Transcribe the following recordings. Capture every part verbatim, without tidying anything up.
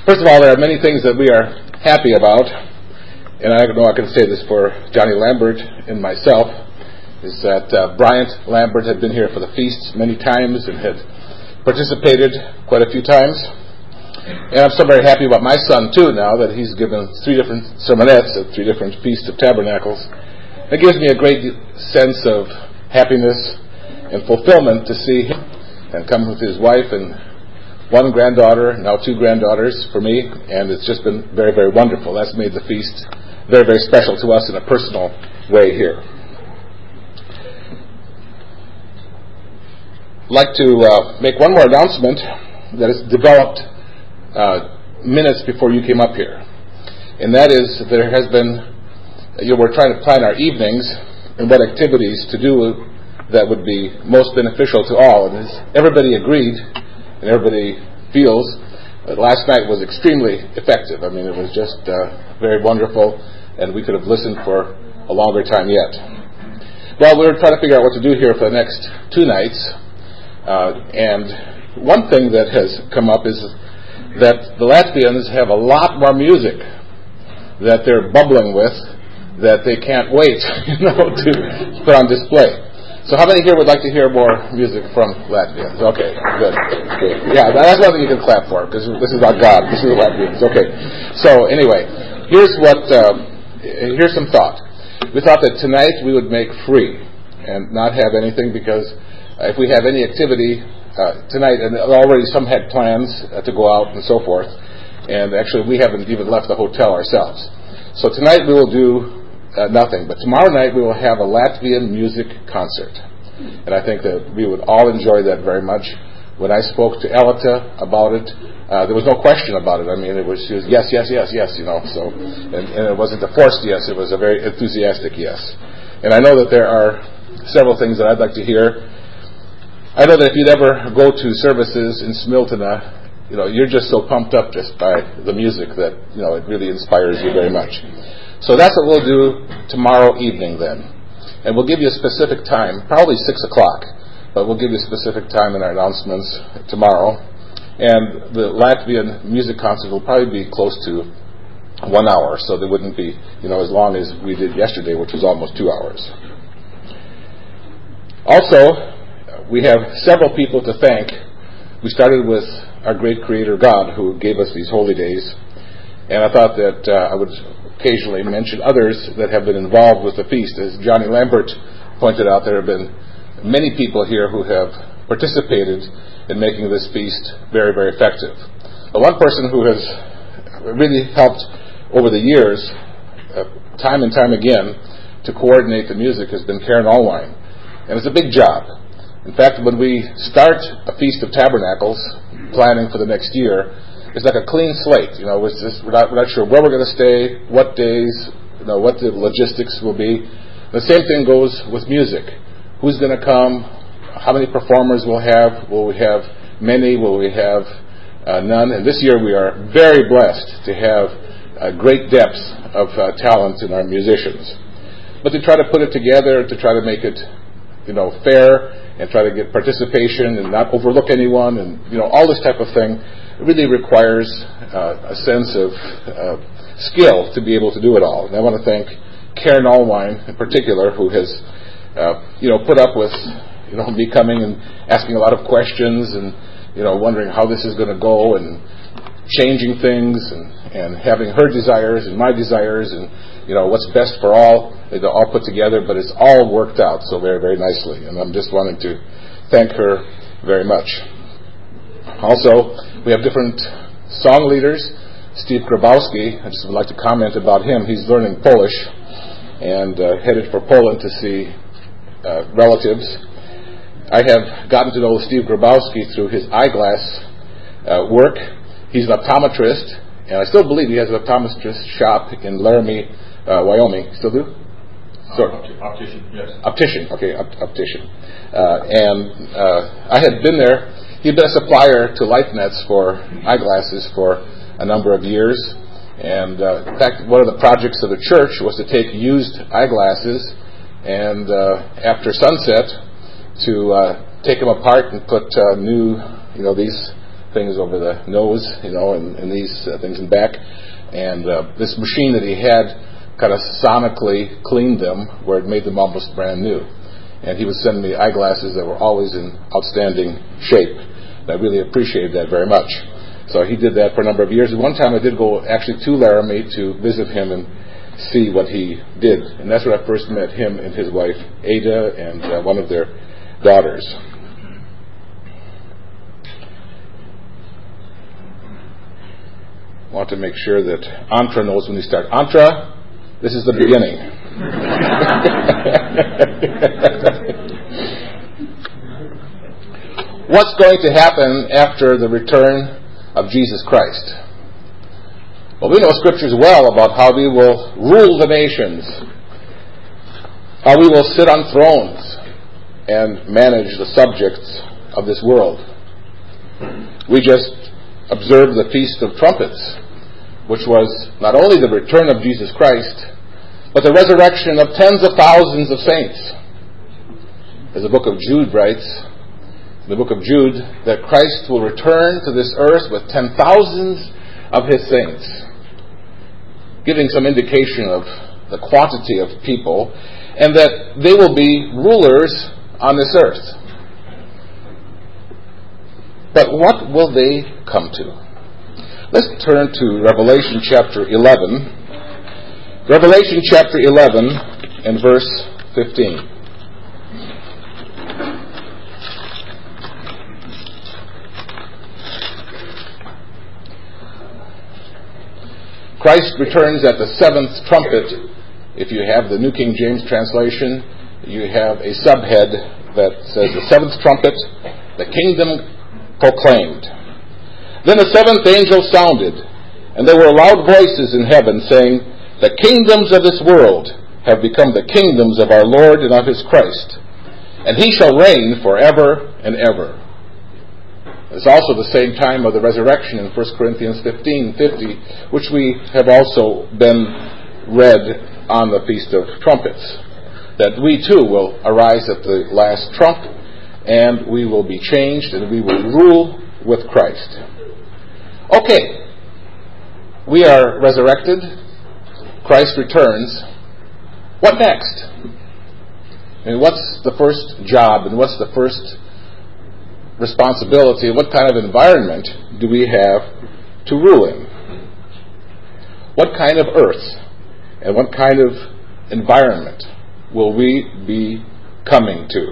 First of all, there are many things that we are happy about, and I know I can say this for Johnny Lambert and myself, is that uh, Bryant Lambert had been here for the feast many times and had participated quite a few times. And I'm so very happy about my son, too, now that he's given three different sermonettes at three different Feasts of Tabernacles. It gives me a great sense of happiness and fulfillment to see him and come with his wife and one granddaughter, now two granddaughters for me, and it's just been very, very wonderful. That's made the feast very, very special to us in a personal way here. I'd like to uh, make one more announcement that is developed uh, minutes before you came up here, and that is there has been, you know, we're trying to plan our evenings and what activities to do that would be most beneficial to all, and everybody agreed and everybody feels that last night was extremely effective. I mean, it was just uh, very wonderful, and we could have listened for a longer time yet. Well, we're trying to figure out what to do here for the next two nights, uh, and one thing that has come up is that the Latvians have a lot more music that they're bubbling with that they can't wait, you know, to put on display. So how many here would like to hear more music from Latvians? Okay, good. Okay. Yeah, that's one thing you can clap for, because this is our God. This is the Latvians. Okay. So anyway, here's what, uh, here's some thought. We thought that tonight we would make free and not have anything, because if we have any activity uh, tonight, and already some had plans uh, to go out and so forth, and actually we haven't even left the hotel ourselves. So tonight we will do Uh, nothing. But tomorrow night we will have a Latvian music concert. And I think that we would all enjoy that very much. When I spoke to Elita about it, uh, there was no question about it. I mean, it was, she was yes, yes, yes, yes, you know. So, and, and it wasn't a forced yes, it was a very enthusiastic yes. And I know that there are several things that I'd like to hear. I know that if you'd ever go to services in Smiltena, you know, you're just so pumped up just by the music that, you know, it really inspires you very much. So that's what we'll do tomorrow evening then. And we'll give you a specific time, probably six o'clock, but we'll give you a specific time in our announcements tomorrow. And the Latvian music concert will probably be close to one hour, so they wouldn't be, you know, as long as we did yesterday, which was almost two hours. Also, we have several people to thank. We started with our great Creator God, who gave us these holy days. And I thought that uh, I would occasionally mention others that have been involved with the feast. As Johnny Lambert pointed out, there have been many people here who have participated in making this feast very, very effective. But one person who has really helped over the years, uh, time and time again, to coordinate the music has been Karen Allwine. And it's a big job. In fact, when we start a Feast of Tabernacles, planning for the next year, it's like a clean slate. You know, it's just, we're not, we're not sure where we're going to stay, what days, you know, what the logistics will be. The same thing goes with music. Who's going to come? How many performers we'll have? Will we have many? Will we have uh, none? And this year we are very blessed to have a great depth of uh, talent in our musicians. But to try to put it together, to try to make it, you know, fair, and try to get participation and not overlook anyone, and, you know, all this type of thing, it really requires uh, a sense of uh, skill to be able to do it all. And I want to thank Karen Allwine in particular, who has, uh, you know, put up with, you know, me coming and asking a lot of questions and, you know, wondering how this is going to go and changing things and, and having her desires and my desires and, you know, what's best for all. They're all put together, but it's all worked out so very, very nicely. And I'm just wanting to thank her very much. Also, we have different song leaders. Steve Grabowski, I just would like to comment about him. He's learning Polish and uh, headed for Poland to see uh, relatives. I have gotten to know Steve Grabowski through his eyeglass uh, work. He's an optometrist, and I still believe he has an optometrist shop in Laramie, uh, Wyoming. Still do? Sorry. Uh, optician, yes. Optician, okay, opt- optician. Uh, and uh, I had been there. He'd been a supplier to LifeNets for eyeglasses for a number of years. And uh, in fact, one of the projects of the church was to take used eyeglasses and uh, after sunset to uh, take them apart and put uh, new, you know, these things over the nose, you know, and, and these uh, things in back. And uh, this machine that he had kind of sonically cleaned them where it made them almost brand new. And he would send me eyeglasses that were always in outstanding shape. And I really appreciated that very much. So he did that for a number of years. And one time I did go actually to Laramie to visit him and see what he did. And that's where I first met him and his wife, Ada, and uh, one of their daughters. I want to make sure that Antra knows when we start. Antra, this is the beginning. What's going to happen after the return of Jesus Christ? Well, we know scriptures well about how we will rule the nations, how we will sit on thrones and manage the subjects of this world. We just observed the Feast of Trumpets, which was not only the return of Jesus Christ, but the resurrection of tens of thousands of saints. As the book of Jude writes, in the book of Jude, that Christ will return to this earth with ten thousands of his saints, giving some indication of the quantity of people, and that they will be rulers on this earth. But what will they come to? Let's turn to Revelation chapter eleven. Revelation chapter eleven and verse fifteen. Christ returns at the seventh trumpet. If you have the New King James translation, you have a subhead that says the seventh trumpet, the kingdom proclaimed. Then the seventh angel sounded, and there were loud voices in heaven saying, "The kingdoms of this world have become the kingdoms of our Lord and of his Christ, and he shall reign forever and ever." It's also the same time of the resurrection in First Corinthians fifteen fifty, which we have also been read on the Feast of Trumpets, that we too will arise at the last trump, and we will be changed, and we will rule with Christ. Okay, we are resurrected. Christ returns. What next? I mean, what's the first job, and what's the first responsibility? What kind of environment do we have to rule in? What kind of earth and what kind of environment will we be coming to?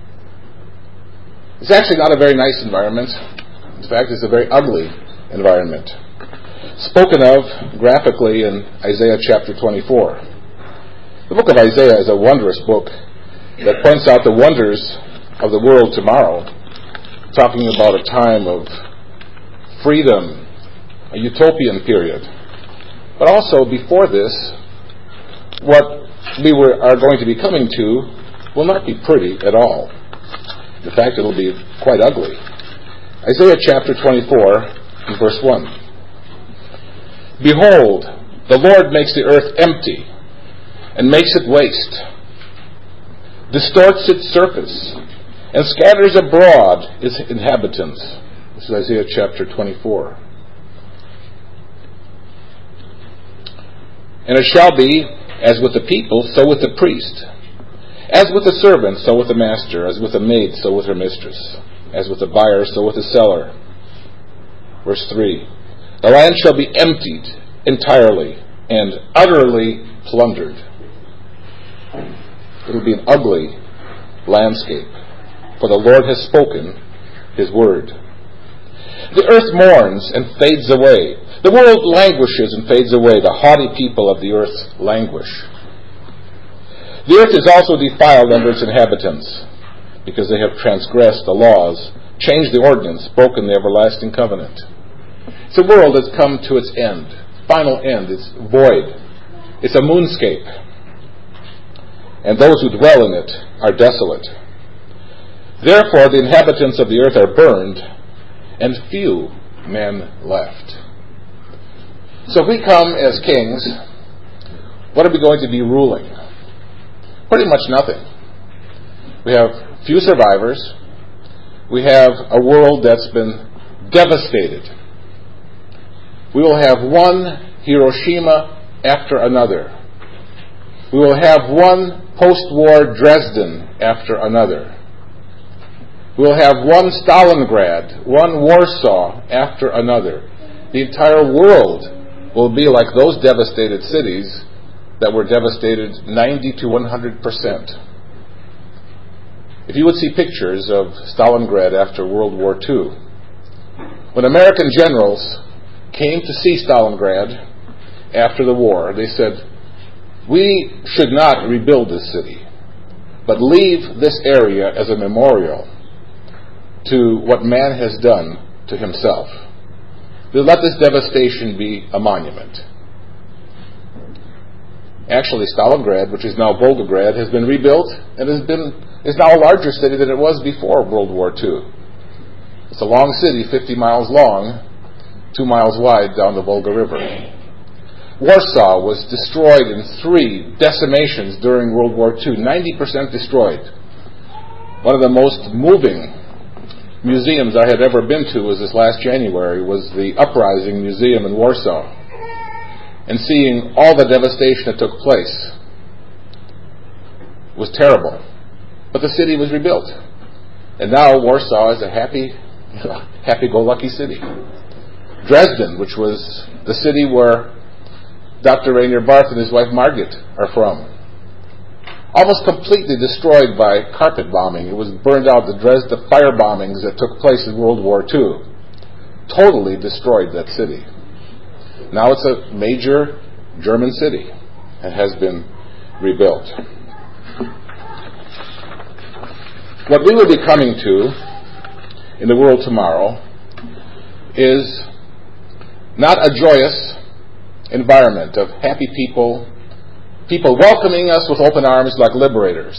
It's actually not a very nice environment. In fact, it's a very ugly environment. Spoken of graphically in Isaiah chapter twenty-four. The book of Isaiah is a wondrous book that points out the wonders of the world tomorrow, talking about a time of freedom, a utopian period. But also before this, what we were, are going to be coming to will not be pretty at all. In fact, it will be quite ugly. Isaiah chapter twenty-four, verse one. "Behold, the Lord makes the earth empty and makes it waste, distorts its surface, and scatters abroad its inhabitants." This is Isaiah chapter twenty-four. "And it shall be, as with the people, so with the priest. As with the servant, so with the master. As with the maid, so with her mistress. As with the buyer, so with the seller." Verse three. "The land shall be emptied entirely and utterly plundered." It will be an ugly landscape, for the Lord has spoken his word. "The earth mourns and fades away. The world languishes and fades away. The haughty people of the earth languish. The earth is also defiled under its inhabitants, because they have transgressed the laws, changed the ordinance, broken the everlasting covenant." It's a world that's come to its end, final end. It's void. It's a moonscape. And those who dwell in it are desolate. "Therefore the inhabitants of the earth are burned, and few men left." So if we come as kings, what are we going to be ruling? Pretty much nothing. We have few survivors. We have a world that's been devastated. We will have one Hiroshima after another. We will have one post-war Dresden after another. We will have one Stalingrad, one Warsaw after another. The entire world will be like those devastated cities that were devastated ninety to one hundred percent. If you would see pictures of Stalingrad after World War Two, when American generals came to see Stalingrad after the war, they said, "We should not rebuild this city, but leave this area as a memorial to what man has done to himself. Let this devastation be a monument." Actually, Stalingrad, which is now Volgograd, has been rebuilt and has been is now a larger city than it was before World War Two. It's a long city, fifty miles long, two miles wide down the Volga River. Warsaw was destroyed in three decimations during World War Two, ninety percent destroyed. One of the most moving museums I had ever been to was this last January, was the Uprising Museum in Warsaw, and seeing all the devastation that took place was terrible. But the city was rebuilt, and now Warsaw is a happy, happy-go-lucky city. Dresden, which was the city where Doctor Rainier Barth and his wife Margit are from, almost completely destroyed by carpet bombing. It was burned out. The Dresden fire bombings that took place in World War Two totally destroyed that city. Now it's a major German city and has been rebuilt. What we will be coming to in the world tomorrow is not a joyous environment of happy people, people welcoming us with open arms like liberators.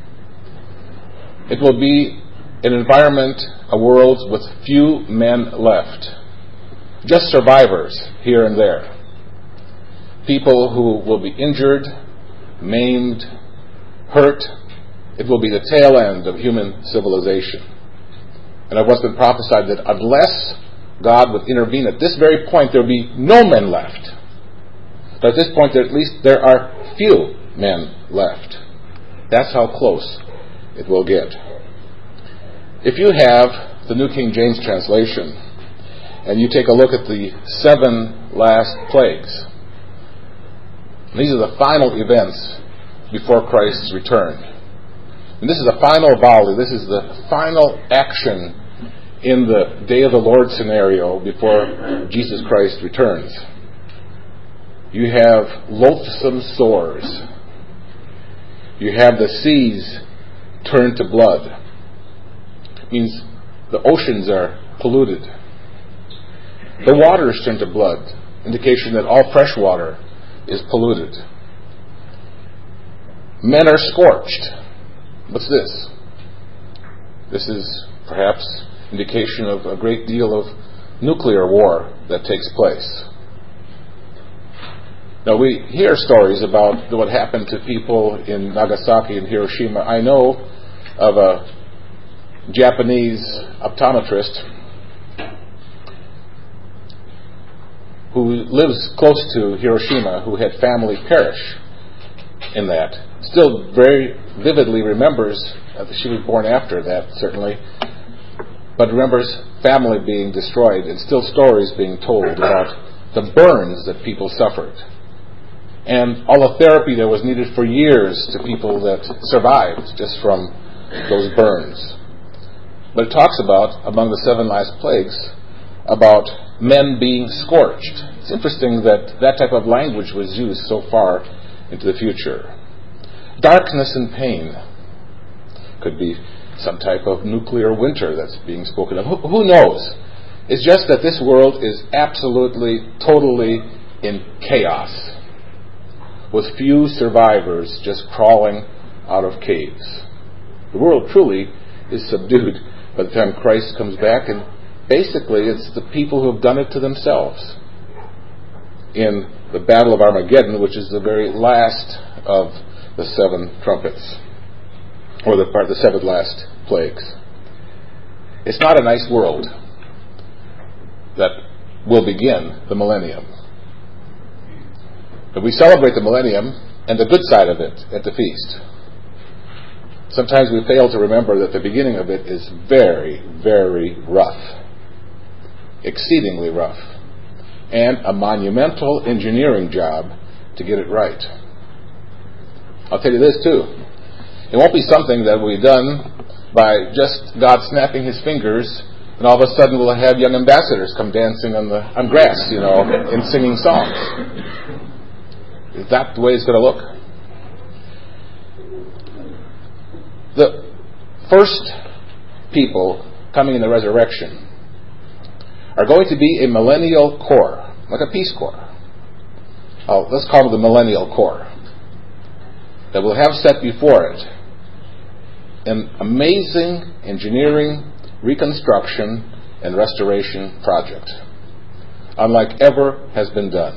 It will be an environment, a world with few men left, just survivors here and there. People who will be injured, maimed, hurt. It will be the tail end of human civilization. And I've once been prophesied that unless God would intervene at this very point, there will be no men left. But at this point, at least there are few men left. That's how close it will get. If you have the New King James translation, and you take a look at the seven last plagues, these are the final events before Christ's return. And this is the final volley. This is the final action in the day of the Lord scenario before Jesus Christ returns. You have loathsome sores. You have the seas turned to blood. It means the oceans are polluted. The waters turn to blood, indication that all fresh water is polluted. Men are scorched. What's this? This is perhaps indication of a great deal of nuclear war that takes place. Now, we hear stories about what happened to people in Nagasaki and Hiroshima. I know of a Japanese optometrist who lives close to Hiroshima, who had family perish in that. Still very vividly remembers, uh, she was born after that, certainly, but remembers family being destroyed and still stories being told about the burns that people suffered and all the therapy that was needed for years to people that survived just from those burns. But it talks about, among the seven last plagues, about men being scorched. It's interesting that that type of language was used so far into the future. Darkness and pain. Could be some type of nuclear winter that's being spoken of. Who, who knows? It's just that this world is absolutely, totally in chaos, with few survivors just crawling out of caves. The world truly is subdued by the time Christ comes back, and basically it's the people who have done it to themselves in the Battle of Armageddon, which is the very last of the seven trumpets, or the, the seven last plagues. It's not a nice world. that will begin the millennium. But we celebrate the millennium and the good side of it at the feast. Sometimes we fail to remember that the beginning of it is very, very rough. Exceedingly rough. And a monumental engineering job to get it right. I'll tell you this too. It won't be something that will be done by just God snapping his fingers and all of a sudden we'll have young ambassadors come dancing on the on grass, you know, and singing songs. Is that the way it's going to look? The first people coming in the resurrection are going to be a millennial corps, like a Peace Corps. Oh, let's call it the millennial corps. That will have set before it an amazing engineering, reconstruction, and restoration project, unlike ever has been done.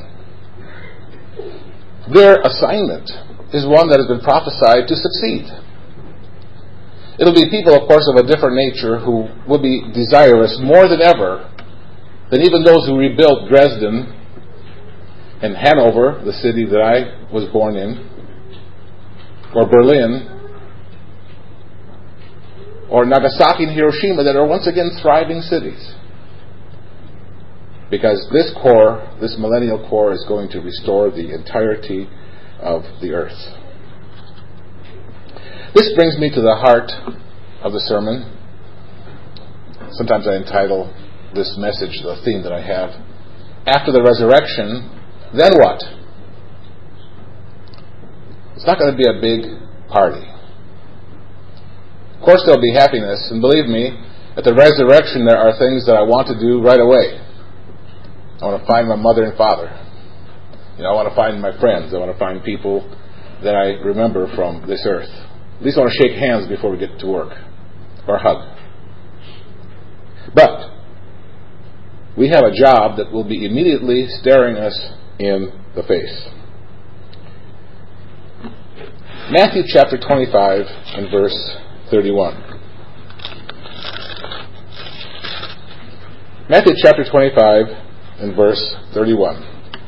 Their assignment is one that has been prophesied to succeed. It'll be people, of course, of a different nature who will be desirous more than ever than even those who rebuilt Dresden and Hanover, the city that I was born in, or Berlin, or Nagasaki and Hiroshima, that are once again thriving cities. Because this core, this millennial core, is going to restore the entirety of the earth. This brings me to the heart of the sermon. Sometimes I entitle this message, the theme that I have, After the Resurrection, Then What? It's not going to be a big party. Of course there'll be happiness, and believe me, at the resurrection there are things that I want to do right away. I want to find my mother and father. You know, I want to find my friends. I want to find people that I remember from this earth. At least I want to shake hands before we get to work, or hug. But we have a job that will be immediately staring us in the face. Matthew chapter twenty-five and verse thirty-one. Matthew chapter twenty-five and verse thirty-one.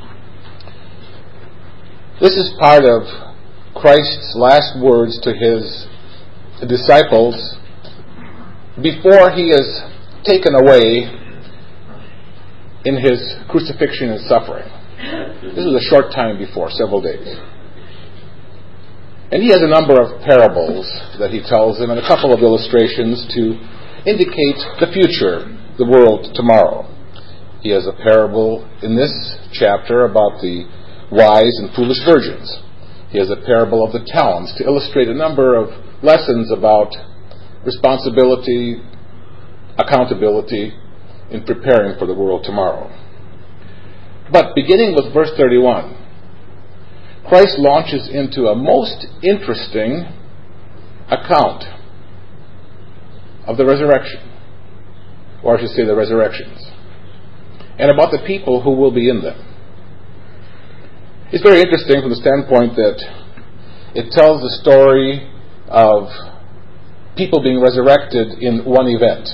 This is part of Christ's last words to his disciples before he is taken away in his crucifixion and suffering. This is a short time before, several days. And he has a number of parables that he tells them and a couple of illustrations to indicate the future, the world tomorrow. He has a parable in this chapter about the wise and foolish virgins. He has a parable of the talents to illustrate a number of lessons about responsibility, accountability in preparing for the world tomorrow. But beginning with verse thirty-one, Christ launches into a most interesting account of the resurrection, or I should say the resurrections, and about the people who will be in them. It's very interesting from the standpoint that it tells the story of people being resurrected in one event.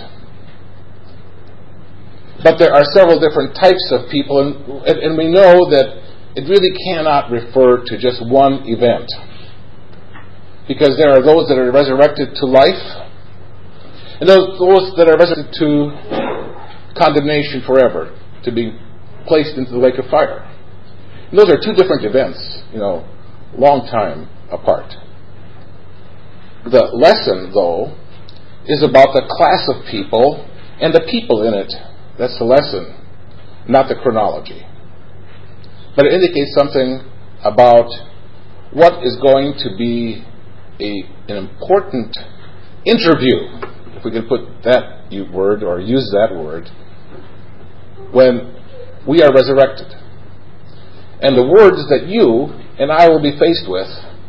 But there are several different types of people, and, and we know that it really cannot refer to just one event. Because there are those that are resurrected to life, and those, those that are resurrected to condemnation forever, to be placed into the lake of fire. And those are two different events, you know, long time apart. The lesson, though, is about the class of people and the people in it. That's the lesson, not the chronology. But it indicates something about what is going to be a, an important interview, if we can put that word or use that word, when we are resurrected. And the words that you and I will be faced with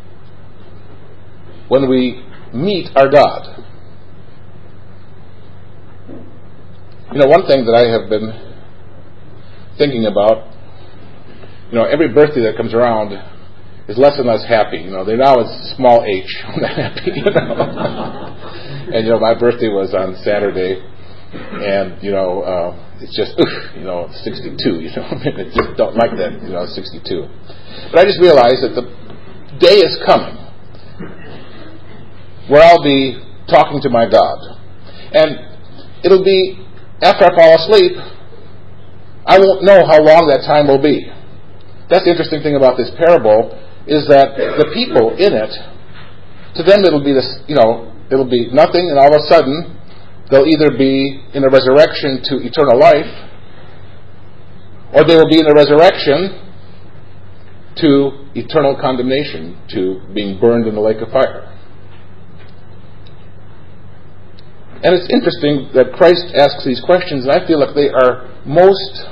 when we meet our God. You know, one thing that I have been thinking about, you know, every birthday that comes around is less and less happy. You know, they now it's small h, not happy, you know. And, you know, my birthday was on Saturday, and, you know, uh, it's just, oof, you know, sixty-two, you know. I just don't like that, you know, sixty-two. But I just realized that the day is coming where I'll be talking to my God. And it'll be, after I fall asleep, I won't know how long that time will be. That's the interesting thing about this parable, is that the people in it, to them it'll be this, you know, it'll be nothing, and all of a sudden they'll either be in a resurrection to eternal life, or they will be in a resurrection to eternal condemnation, to being burned in the lake of fire. And it's interesting that Christ asks these questions, and I feel like they are most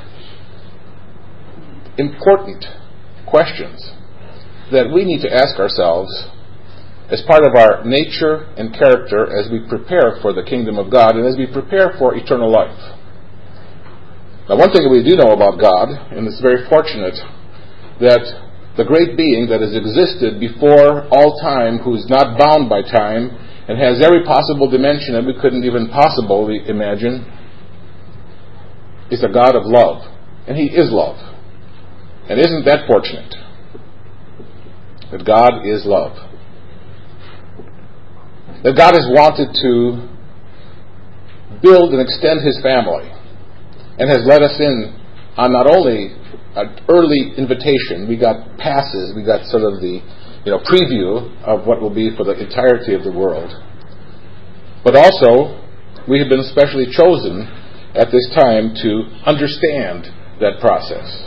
important questions that we need to ask ourselves as part of our nature and character as we prepare for the kingdom of God and as we prepare for eternal life. Now, one thing that we do know about God, and it's very fortunate, that the great being that has existed before all time, who is not bound by time and has every possible dimension that we couldn't even possibly imagine, is a God of love. And He is love. And isn't that fortunate? That God is love. That God has wanted to build and extend His family and has let us in on not only an early invitation, we got passes, we got sort of the you know preview of what will be for the entirety of the world, but also we have been specially chosen at this time to understand that process.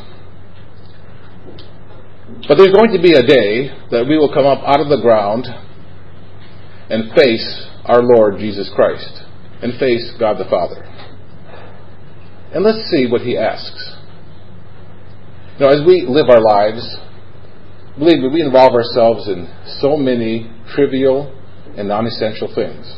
But there's going to be a day that we will come up out of the ground and face our Lord Jesus Christ and face God the Father. And let's see what He asks. You know, as we live our lives, believe me, we involve ourselves in so many trivial and non-essential things.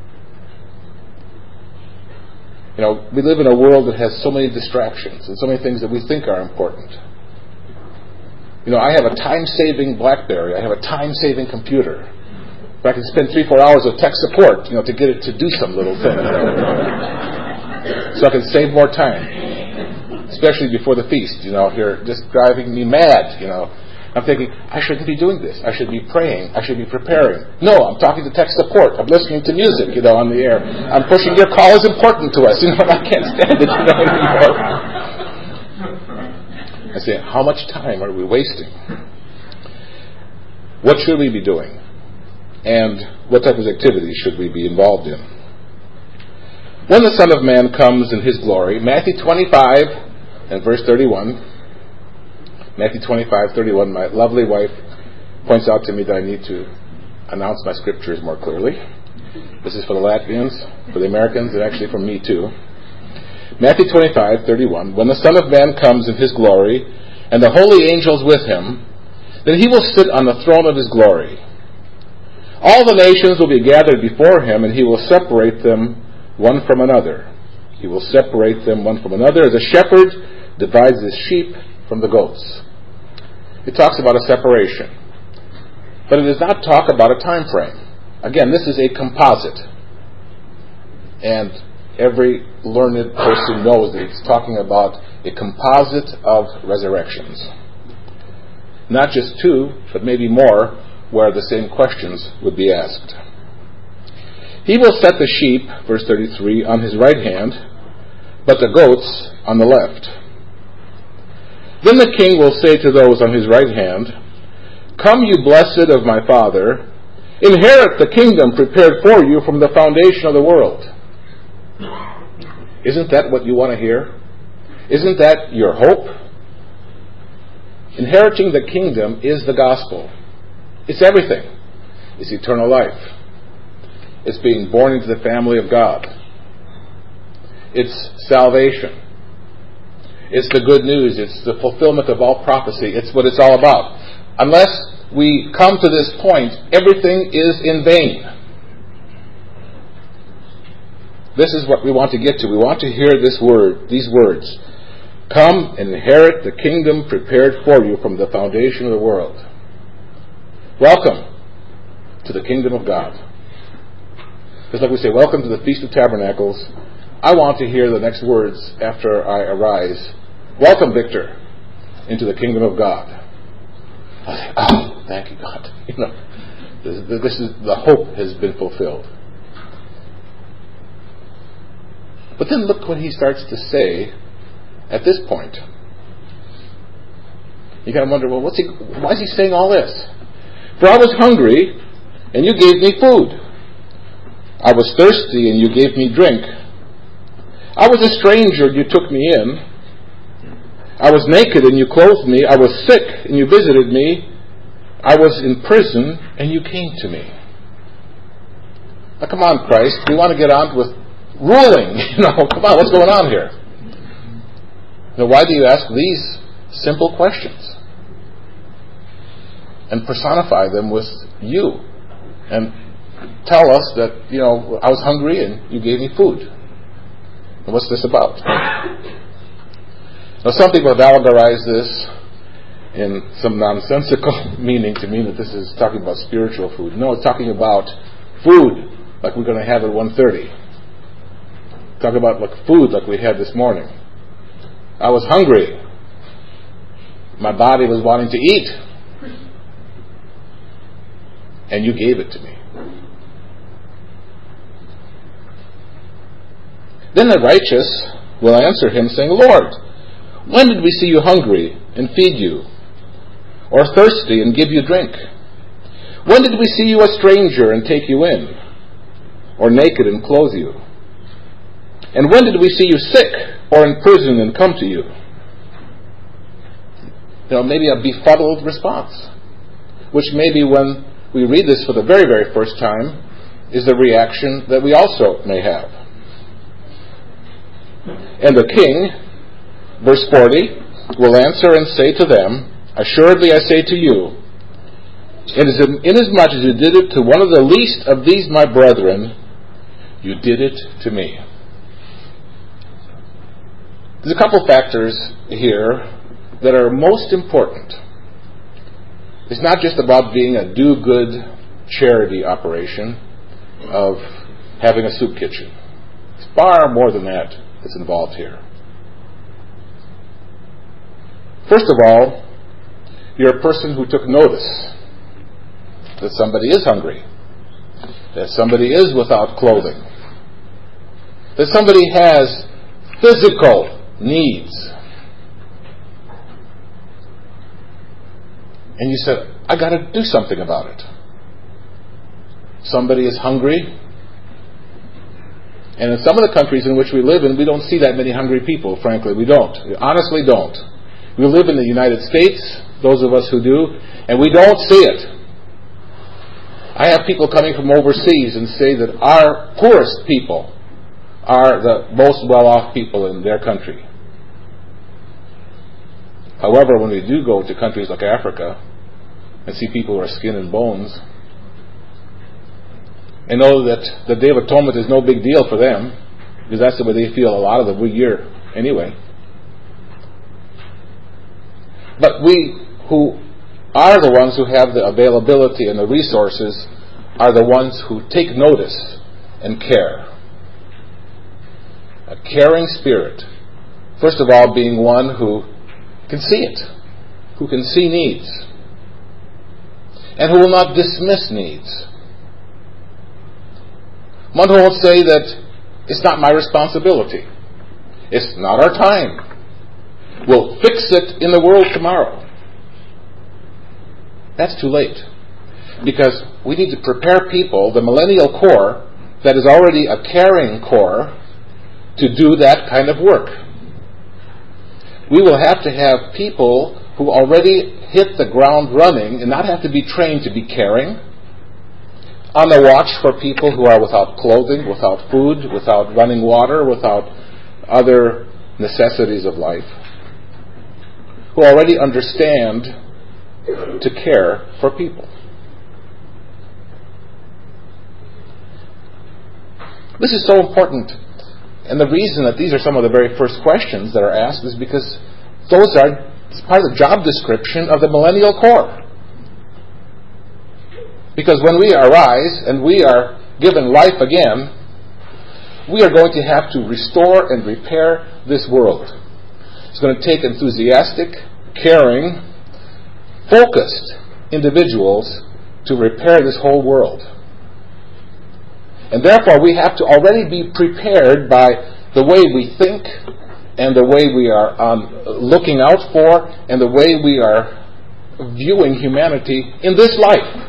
You know, we live in a world that has so many distractions and so many things that we think are important. You know, I have a time-saving BlackBerry. I have a time-saving computer. But I can spend three, four hours of tech support, you know, to get it to do some little thing. You know? So I can save more time, especially before the feast. You know, you're just driving me mad. You know, I'm thinking I shouldn't be doing this. I should be praying. I should be preparing. No, I'm talking to tech support. I'm listening to music. You know, on the air. I'm pushing your call is important to us. You know, I can't stand it. You know, anymore. I say, how much time are we wasting? What should we be doing? And what type of activities should we be involved in? When the Son of Man comes in His glory, Matthew twenty-five and verse thirty-one, Matthew twenty-five, thirty-one, my lovely wife points out to me that I need to announce my scriptures more clearly. This is for the Latvians, for the Americans, and actually for me too. Matthew twenty-five, thirty-one, when the Son of Man comes in His glory, and the holy angels with Him, then He will sit on the throne of His glory. All the nations will be gathered before Him, and He will separate them one from another. He will separate them one from another, as a shepherd divides his sheep from the goats. It talks about a separation. But it does not talk about a time frame. Again, this is a composite. And every learned person knows that it's talking about a composite of resurrections. Not just two, but maybe more, where the same questions would be asked. He will set the sheep, verse thirty-three, on His right hand, but the goats on the left. Then the King will say to those on His right hand, "Come, you blessed of my Father, inherit the kingdom prepared for you from the foundation of the world." Isn't that what you want to hear? Isn't that your hope? Inheriting the kingdom is the gospel. It's everything. It's eternal life. It's being born into the family of God. It's salvation. It's the good news. It's the fulfillment of all prophecy. It's what it's all about. Unless we come to this point, everything is in vain. This is what we want to get to. We want to hear this word, these words. Come and inherit the kingdom prepared for you from the foundation of the world. Welcome to the kingdom of God. Just like we say, welcome to the Feast of Tabernacles. I want to hear the next words after I arise. Welcome, Victor, into the kingdom of God. I think, oh, thank you, God. You know, this, this is the hope has been fulfilled. But then look what he starts to say at this point. You kind of wonder, well, what's he? Why is he saying all this? For I was hungry, and you gave me food. I was thirsty, and you gave me drink. I was a stranger, and you took me in. I was naked, and you clothed me. I was sick, and you visited me. I was in prison, and you came to me. Now, come on, Christ. We want to get on with ruling. You know, come on, what's going on here? Now, why do you ask these simple questions? And personify them with you. And tell us that, you know, I was hungry and you gave me food. And what's this about? Now, some people have allegorized this in some nonsensical meaning to mean that this is talking about spiritual food. No, it's talking about food like we're going to have at one thirty. Talking about like food like we had this morning. I was hungry. My body was wanting to eat. And you gave it to me. Then the righteous will answer him, saying, Lord, when did we see you hungry and feed you, or thirsty and give you drink? When did we see you a stranger and take you in, or naked and clothe you? And when did we see you sick or in prison and come to you? You know, maybe a befuddled response, which maybe when we read this for the very, very first time is the reaction that we also may have. And the king, verse forty, will answer and say to them, Assuredly I say to you, inasmuch as you did it to one of the least of these my brethren, you did it to me. There's a couple factors here that are most important. It's not just about being a do-good charity operation of having a soup kitchen. It's far more than that that's involved here. First of all, you're a person who took notice that somebody is hungry, that somebody is without clothing, that somebody has physical needs. And you said, I got to do something about it. Somebody is hungry. And in some of the countries in which we live in, we don't see that many hungry people, frankly. We don't. We honestly don't. We live in the United States, those of us who do, and we don't see it. I have people coming from overseas and say that our poorest people are the most well-off people in their country. However, when we do go to countries like Africa and see people who are skin and bones, and know that the Day of Atonement is no big deal for them, because that's the way they feel a lot of the year anyway. But we who are the ones who have the availability and the resources are the ones who take notice and care. A caring spirit. First of all, being one who can see it, who can see needs, and who will not dismiss needs. One who will say that it's not my responsibility. It's not our time. We'll fix it in the world tomorrow. That's too late. Because we need to prepare people, the millennial core, that is already a caring core, to do that kind of work. We will have to have people who already hit the ground running and not have to be trained to be caring, on the watch for people who are without clothing, without food, without running water, without other necessities of life, who already understand to care for people. This is so important. And the reason that these are some of the very first questions that are asked is because those are part of the job description of the millennial core. Because when we arise and we are given life again, we are going to have to restore and repair this world. It's going to take enthusiastic, caring, focused individuals to repair this whole world. And therefore, we have to already be prepared by the way we think and the way we are um, looking out for and the way we are viewing humanity in this life.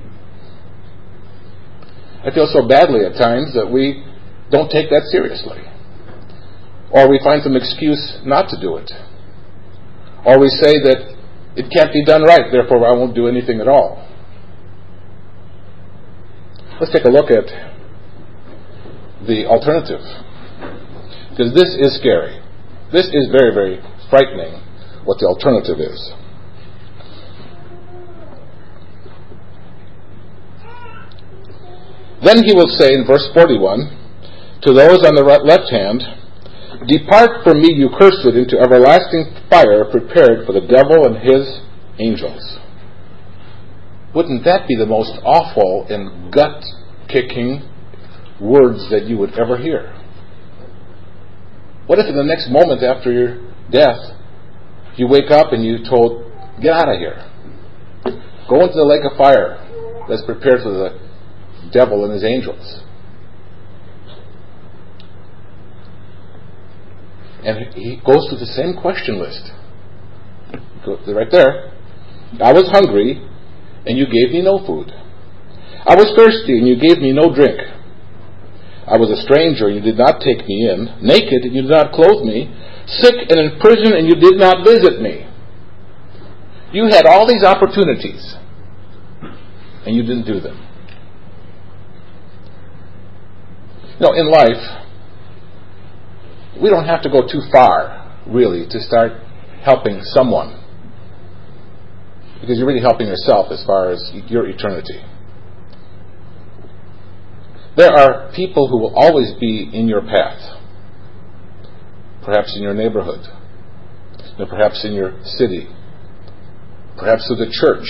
I feel so badly at times that we don't take that seriously. Or we find some excuse not to do it. Or we say that it can't be done right, therefore I won't do anything at all. Let's take a look at the alternative. Because this is scary. This is very, very frightening, what the alternative is. Then he will say in verse forty-one, to those on the left hand, depart from me, you cursed, into everlasting fire prepared for the devil and his angels. Wouldn't that be the most awful and gut-kicking words that you would ever hear? What if in the next moment after your death, you wake up and you're told, get out of here. Go into the lake of fire that's prepared for the devil and his angels. And he goes to the same question list. Right there. I was hungry, and you gave me no food. I was thirsty, and you gave me no drink. I was a stranger, and you did not take me in. Naked, and you did not clothe me. Sick and in prison, and you did not visit me. You had all these opportunities, and you didn't do them. You know, in life, we don't have to go too far, really, to start helping someone. Because you're really helping yourself as far as your eternity. There are people who will always be in your path. Perhaps in your neighborhood. Perhaps in your city. Perhaps through the church.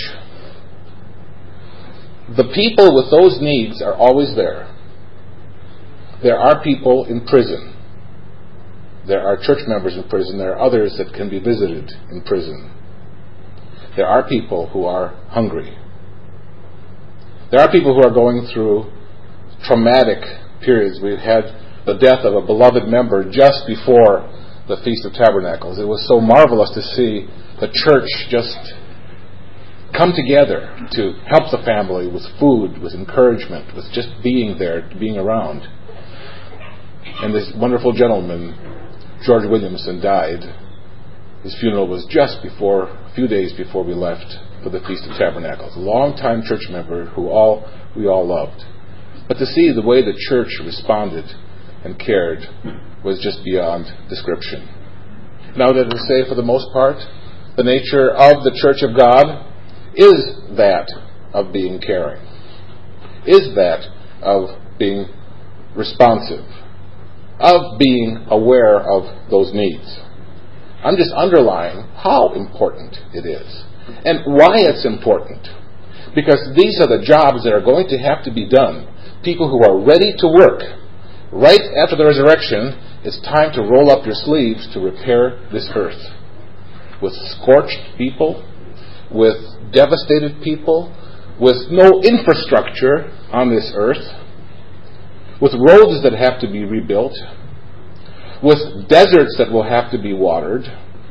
The people with those needs are always there. There are people in prison. There are church members in prison. There are others that can be visited in prison. There are people who are hungry. There are people who are going through traumatic periods. We've had the death of a beloved member just before the Feast of Tabernacles. It was so marvelous to see the church just come together to help the family with food, with encouragement, with just being there, being around. And this wonderful gentleman, George Williamson, died. His funeral was just before, a few days before we left for the Feast of Tabernacles. A long-time church member who all we all loved. But to see the way the church responded and cared was just beyond description. Now, that is to say, for the most part, the nature of the Church of God is that of being caring, is that of being responsive, of being aware of those needs. I'm just underlying how important it is and why it's important. Because these are the jobs that are going to have to be done. People who are ready to work. Right after the resurrection, it's time to roll up your sleeves to repair this earth. With scorched people, with devastated people, with no infrastructure on this earth, with roads that have to be rebuilt, with deserts that will have to be watered,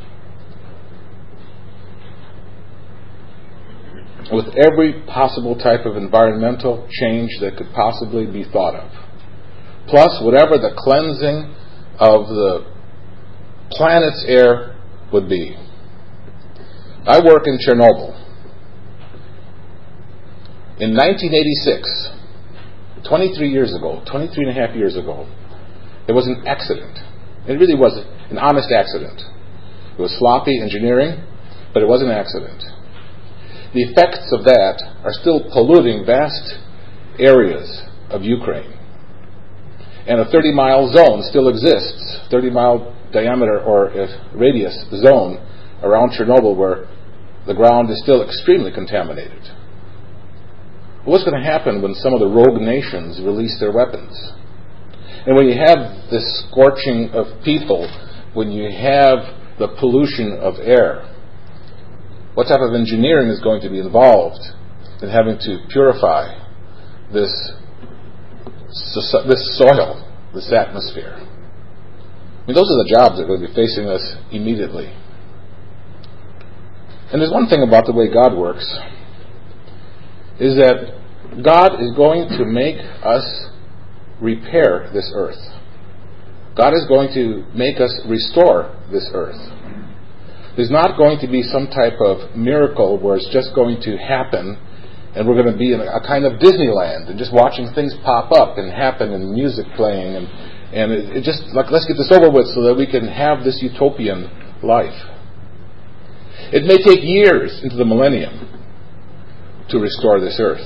with every possible type of environmental change that could possibly be thought of. Plus whatever the cleansing of the planet's air would be. I work in Chernobyl. In nineteen eighty-six, twenty-three years ago, twenty-three and a half years ago, there was an accident. It really was an honest accident. It was sloppy engineering, but it was an accident. The effects of that are still polluting vast areas of Ukraine. And a thirty-mile zone still exists, thirty-mile diameter or radius zone around Chernobyl where the ground is still extremely contaminated. What's going to happen when some of the rogue nations release their weapons? And when you have this scorching of people, when you have the pollution of air, what type of engineering is going to be involved in having to purify this, this soil, this atmosphere? I mean, those are the jobs that are going to be facing us immediately. And there's one thing about the way God works, is that God is going to make us repair this earth. God is going to make us restore this earth. There's not going to be some type of miracle where it's just going to happen and we're going to be in a kind of Disneyland and just watching things pop up and happen and music playing and, and it, it just, like, let's get this over with so that we can have this utopian life. It may take years into the millennium to restore this earth.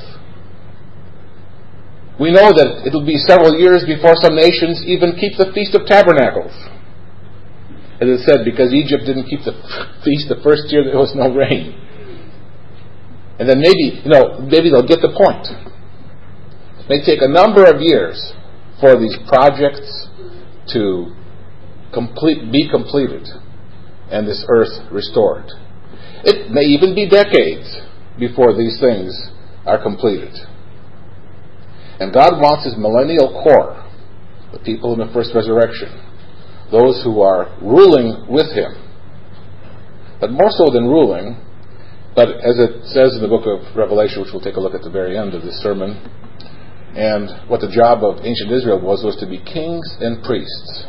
We know that it will be several years before some nations even keep the Feast of Tabernacles. As it said, because Egypt didn't keep the feast the first year there was no rain. And then maybe, you know, maybe they'll get the point. It may take a number of years for these projects to complete, be completed and this earth restored. It may even be decades before these things are completed. And God wants His millennial core, the people in the first resurrection, those who are ruling with Him. But more so than ruling, but as it says in the book of Revelation, which we'll take a look at the very end of this sermon, and what the job of ancient Israel was, was to be kings and priests.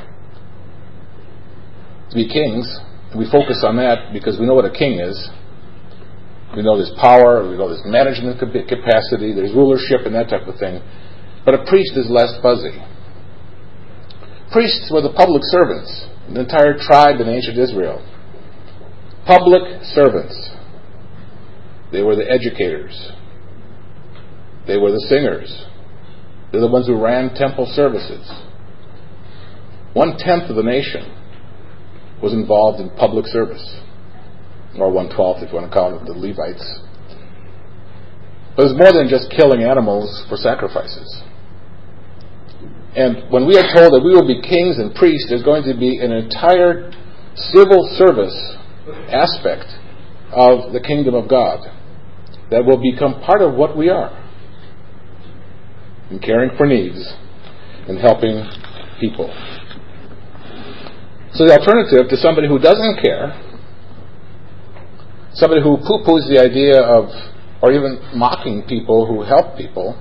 To be kings, and we focus on that because we know what a king is. We know there's power, we know there's management capacity, there's rulership and that type of thing. But a priest is less fuzzy. Priests were the public servants, the entire tribe in ancient Israel. Public servants. They were the educators. They were the singers. They're the ones who ran temple services. One-tenth of the nation was involved in public service. Or one-twelfth, if you want to count it, the Levites. But it was more than just killing animals for sacrifices. And when we are told that we will be kings and priests, there's going to be an entire civil service aspect of the kingdom of God that will become part of what we are in caring for needs and helping people. So the alternative to somebody who doesn't care, somebody who poo-poos the idea of, or even mocking people who help people,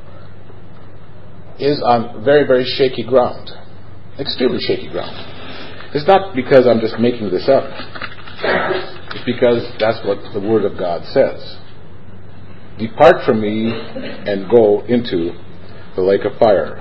is on very, very shaky ground. Extremely shaky ground. It's not because I'm just making this up. It's because that's what the Word of God says. Depart from me and go into the lake of fire.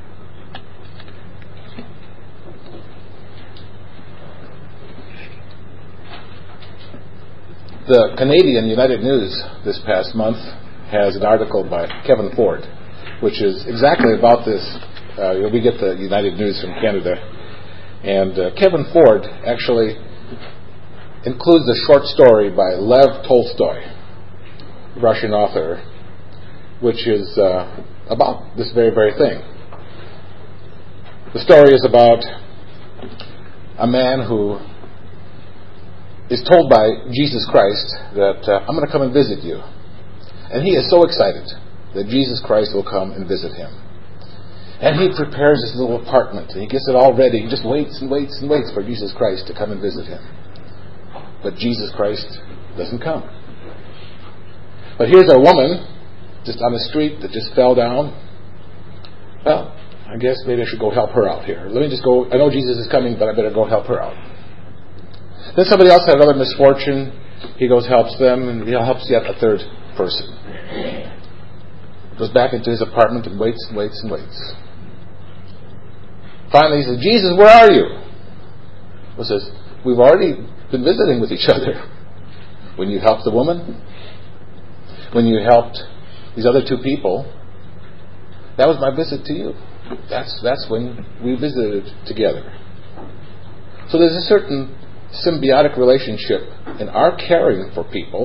The Canadian United News this past month has an article by Kevin Ford, which is exactly about this. Uh, we get the United News from Canada. And uh, Kevin Ford actually includes a short story by Lev Tolstoy, Russian author, which is uh, about this very, very thing. The story is about a man who is told by Jesus Christ that uh, I'm going to come and visit you. And he is so excited that Jesus Christ will come and visit him. And he prepares his little apartment, and he gets it all ready. He just waits and waits and waits for Jesus Christ to come and visit him. But Jesus Christ doesn't come. But here's a woman just on the street that just fell down. Well, I guess maybe I should go help her out here. Let me just go. I know Jesus is coming, but I better go help her out. Then somebody else had another misfortune. He goes, helps them, and he helps yet a third person. Goes back into his apartment and waits and waits and waits. Finally, he says, Jesus, where are you? He says, we've already been visiting with each other. When you helped the woman, when you helped these other two people, that was my visit to you. That's that's when we visited together. So there's a certain symbiotic relationship in our caring for people,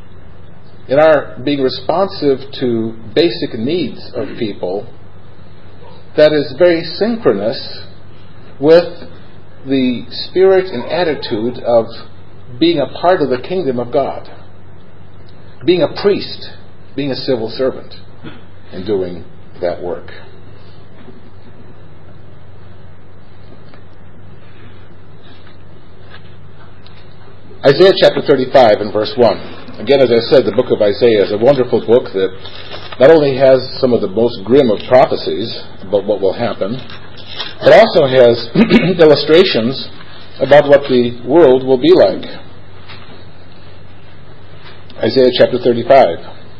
in our being responsive to basic needs of people, that is very synchronous with the spirit and attitude of being a part of the kingdom of God, being a priest, being a civil servant, and doing that work. Isaiah chapter thirty-five and verse one. Again, as I said, the book of Isaiah is a wonderful book that not only has some of the most grim of prophecies about what will happen, but also has illustrations about what the world will be like. Isaiah chapter thirty-five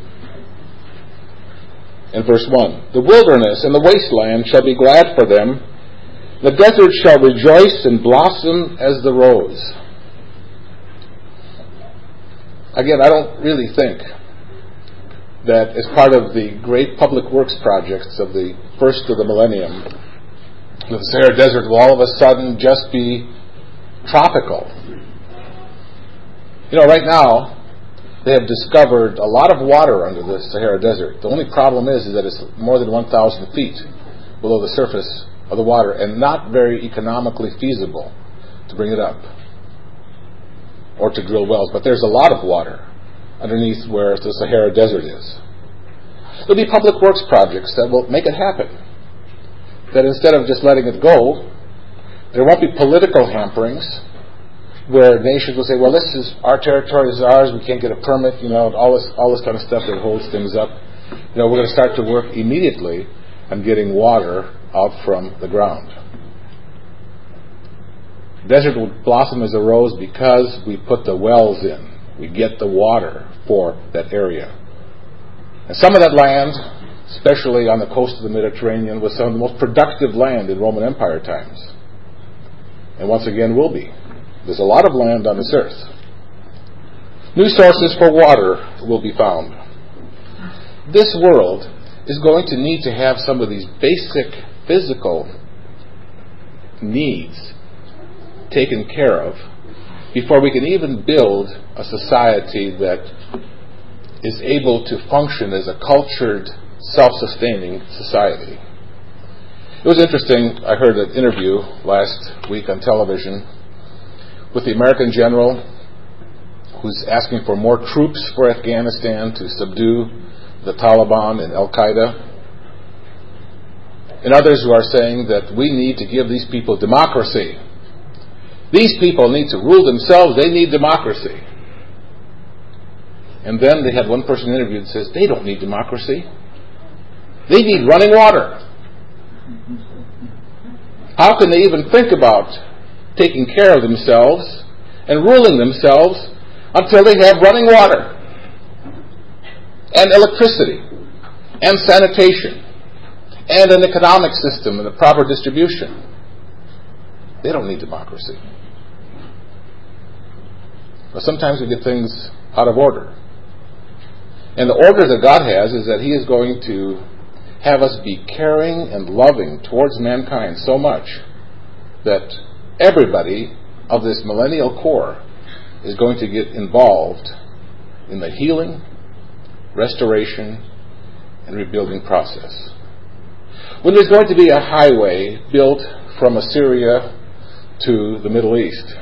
and verse one. The wilderness and the wasteland shall be glad for them. The desert shall rejoice and blossom as the rose. Again, I don't really think that as part of the great public works projects of the first of the millennium, the Sahara Desert will all of a sudden just be tropical. You know, right now, they have discovered a lot of water under the Sahara Desert. The only problem is, is that it's more than one thousand feet below the surface of the water and not very economically feasible to bring it up or to drill wells. But there's a lot of water underneath where the Sahara Desert is. There'll be public works projects that will make it happen. That instead of just letting it go, there won't be political hamperings where nations will say, well, this is our territory, this is ours, we can't get a permit, you know, all this all this kind of stuff that holds things up. You know, we're going to start to work immediately on getting water out from the ground. Desert will blossom as a rose because we put the wells in. We get the water for that area. And some of that land, especially on the coast of the Mediterranean, was some of the most productive land in Roman Empire times. And once again will be. There's a lot of land on this earth. New sources for water will be found. This world is going to need to have some of these basic physical needs taken care of before we can even build a society that is able to function as a cultured, self-sustaining society. It was interesting, I heard an interview last week on television with the American general who's asking for more troops for Afghanistan to subdue the Taliban and Al-Qaeda, and others who are saying that we need to give these people democracy. These people need to rule themselves. They need democracy. And then they had one person interviewed that says, they don't need democracy. They need running water. How can they even think about taking care of themselves and ruling themselves until they have running water and electricity and sanitation and an economic system and a proper distribution? They don't need democracy. But sometimes we get things out of order. And the order that God has is that He is going to have us be caring and loving towards mankind so much that everybody of this millennial core is going to get involved in the healing, restoration, and rebuilding process. When there's going to be a highway built from Assyria to the Middle East,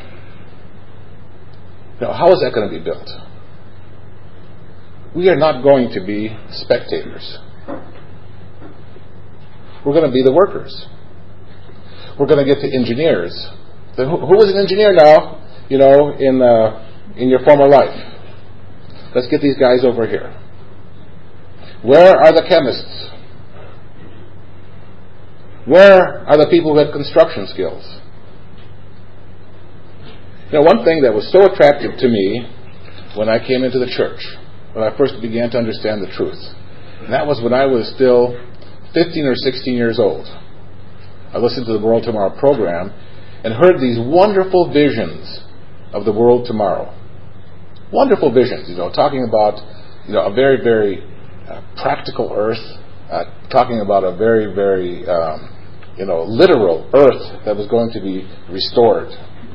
now, how is that going to be built? We are not going to be spectators. We're going to be the workers. We're going to get to engineers. Who, who was an engineer now, you know, in uh, in your former life? Let's get these guys over here. Where are the chemists? Where are the people who had construction skills? You know, one thing that was so attractive to me when I came into the church, when I first began to understand the truth, and that was when I was still fifteen or sixteen years old. I listened to the World Tomorrow program and heard these wonderful visions of the world tomorrow. Wonderful visions, you know, talking about, you know, a very, very uh, practical earth, uh, talking about a very, very, um, you know, literal earth that was going to be restored.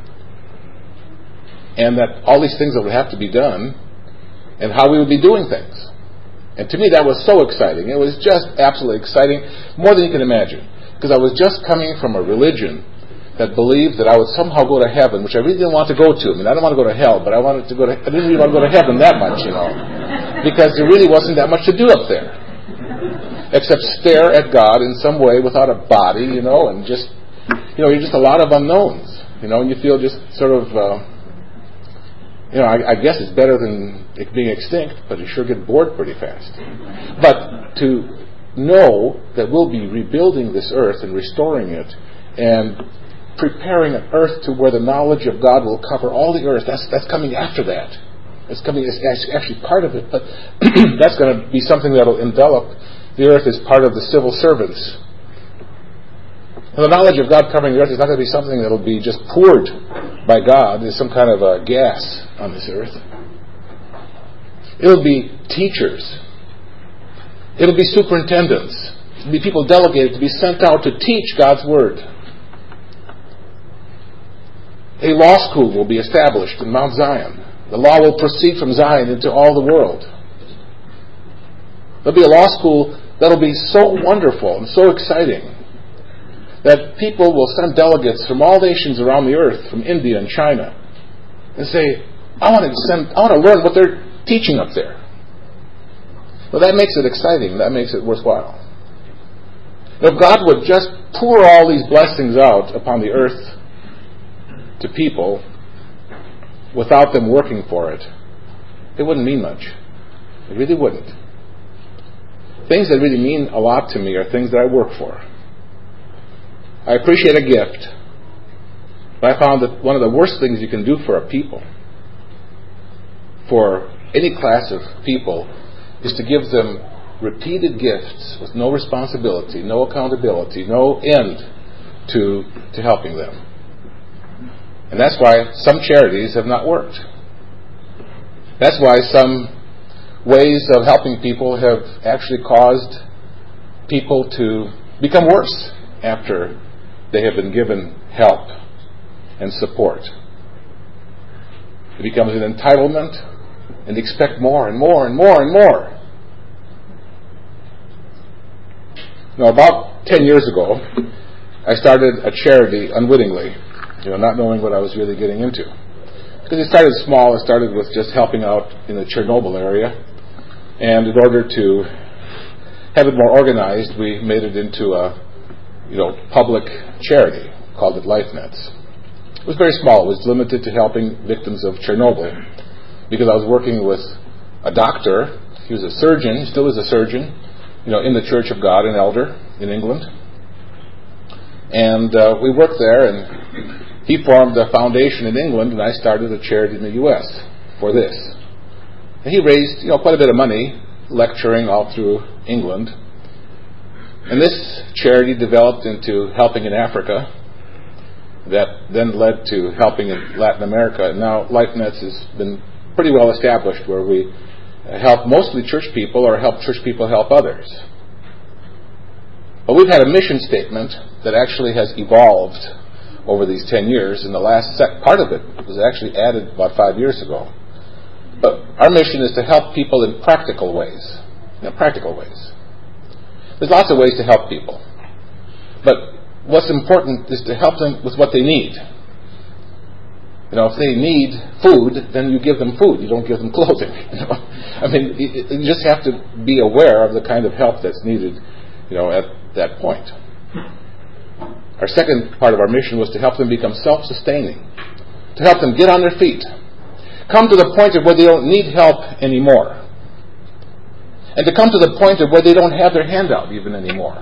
And that all these things that would have to be done, and how we would be doing things. And to me that was so exciting. It was just absolutely exciting, more than you can imagine. Because I was just coming from a religion that believed that I would somehow go to heaven, which I really didn't want to go to. I mean, I don't want to go to hell, but I wanted to go to, I didn't really want to go to heaven that much, you know, because there really wasn't that much to do up there, except stare at God in some way without a body, you know, and just, you know, you're just a lot of unknowns, you know, and you feel just sort of, uh, you know, I, I guess it's better than it being extinct, but you sure get bored pretty fast. But to know that we'll be rebuilding this earth and restoring it and preparing an earth to where the knowledge of God will cover all the earth, that's that's coming after that. It's coming, it's actually part of it, but that's going to be something that will envelop the earth as part of the civil servants. And the knowledge of God covering the earth is not going to be something that will be just poured by God as some kind of a gas on this earth. It'll be teachers. It'll be superintendents. It'll be people delegated to be sent out to teach God's Word. A law school will be established in Mount Zion. The law will proceed from Zion into all the world. There'll be a law school that'll be so wonderful and so exciting that people will send delegates from all nations around the earth, from India and China, and say, I want to send, I want to learn what they're teaching up there. Well, that makes it exciting. That makes it worthwhile. If God would just pour all these blessings out upon the earth to people without them working for it, it wouldn't mean much. It really wouldn't. Things that really mean a lot to me are things that I work for. I appreciate a gift, but I found that one of the worst things you can do for a people, for any class of people, is to give them repeated gifts with no responsibility, no accountability, no end to, to helping them. And that's why some charities have not worked. That's why some ways of helping people have actually caused people to become worse after they have been given help and support. It becomes an entitlement, and they expect more and more and more and more. Now, about ten years ago, I started a charity unwittingly, you know, not knowing what I was really getting into. Because it started small. It started with just helping out in the Chernobyl area. And in order to have it more organized, we made it into a, you know, public charity, called it LifeNets. It was very small. It was limited to helping victims of Chernobyl. Because I was working with a doctor. He was a surgeon. He still is a surgeon, you know, in the Church of God, an elder in England. And uh, we worked there, and he formed a foundation in England, and I started a charity in the U S for this. And he raised, you know, quite a bit of money, lecturing all through England. And this charity developed into helping in Africa, that then led to helping in Latin America. And now LifeNets has been pretty well established, where we help mostly church people or help church people help others. But we've had a mission statement that actually has evolved over these ten years, and the last set, part of it was actually added about five years ago. But our mission is to help people in practical ways. In practical ways. There's lots of ways to help people. But what's important is to help them with what they need. You know, if they need food, then you give them food. You don't give them clothing. You know? I mean, you just have to be aware of the kind of help that's needed, you know, at that point. Our second part of our mission was to help them become self-sustaining, to help them get on their feet, come to the point of where they don't need help anymore, and to come to the point of where they don't have their hand out even anymore.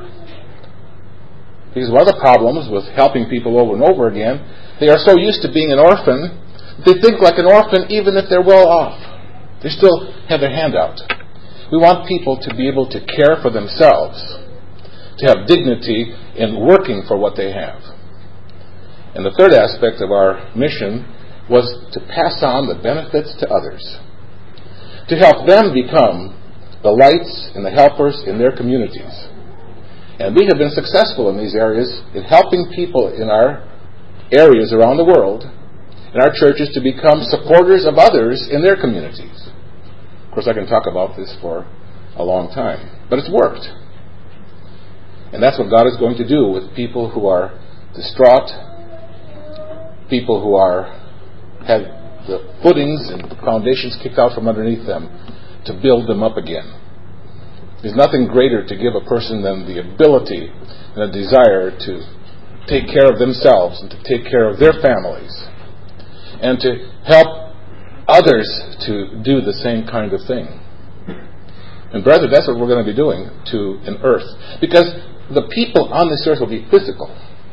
Because one of the problems with helping people over and over again, they are so used to being an orphan, they think like an orphan even if they're well off. They still have their hand out. We want people to be able to care for themselves, to have dignity in working for what they have. And the third aspect of our mission was to pass on the benefits to others, to help them become the lights and the helpers in their communities. And we have been successful in these areas in helping people in our areas around the world, in our churches, to become supporters of others in their communities. Of course, I can talk about this for a long time, but it's worked. And that's what God is going to do with people who are distraught, people who are have the footings and foundations kicked out from underneath them, to build them up again. There's nothing greater to give a person than the ability and a desire to take care of themselves and to take care of their families and to help others to do the same kind of thing. And brethren, that's what we're going to be doing to an earth. Because the people on this earth will be physical.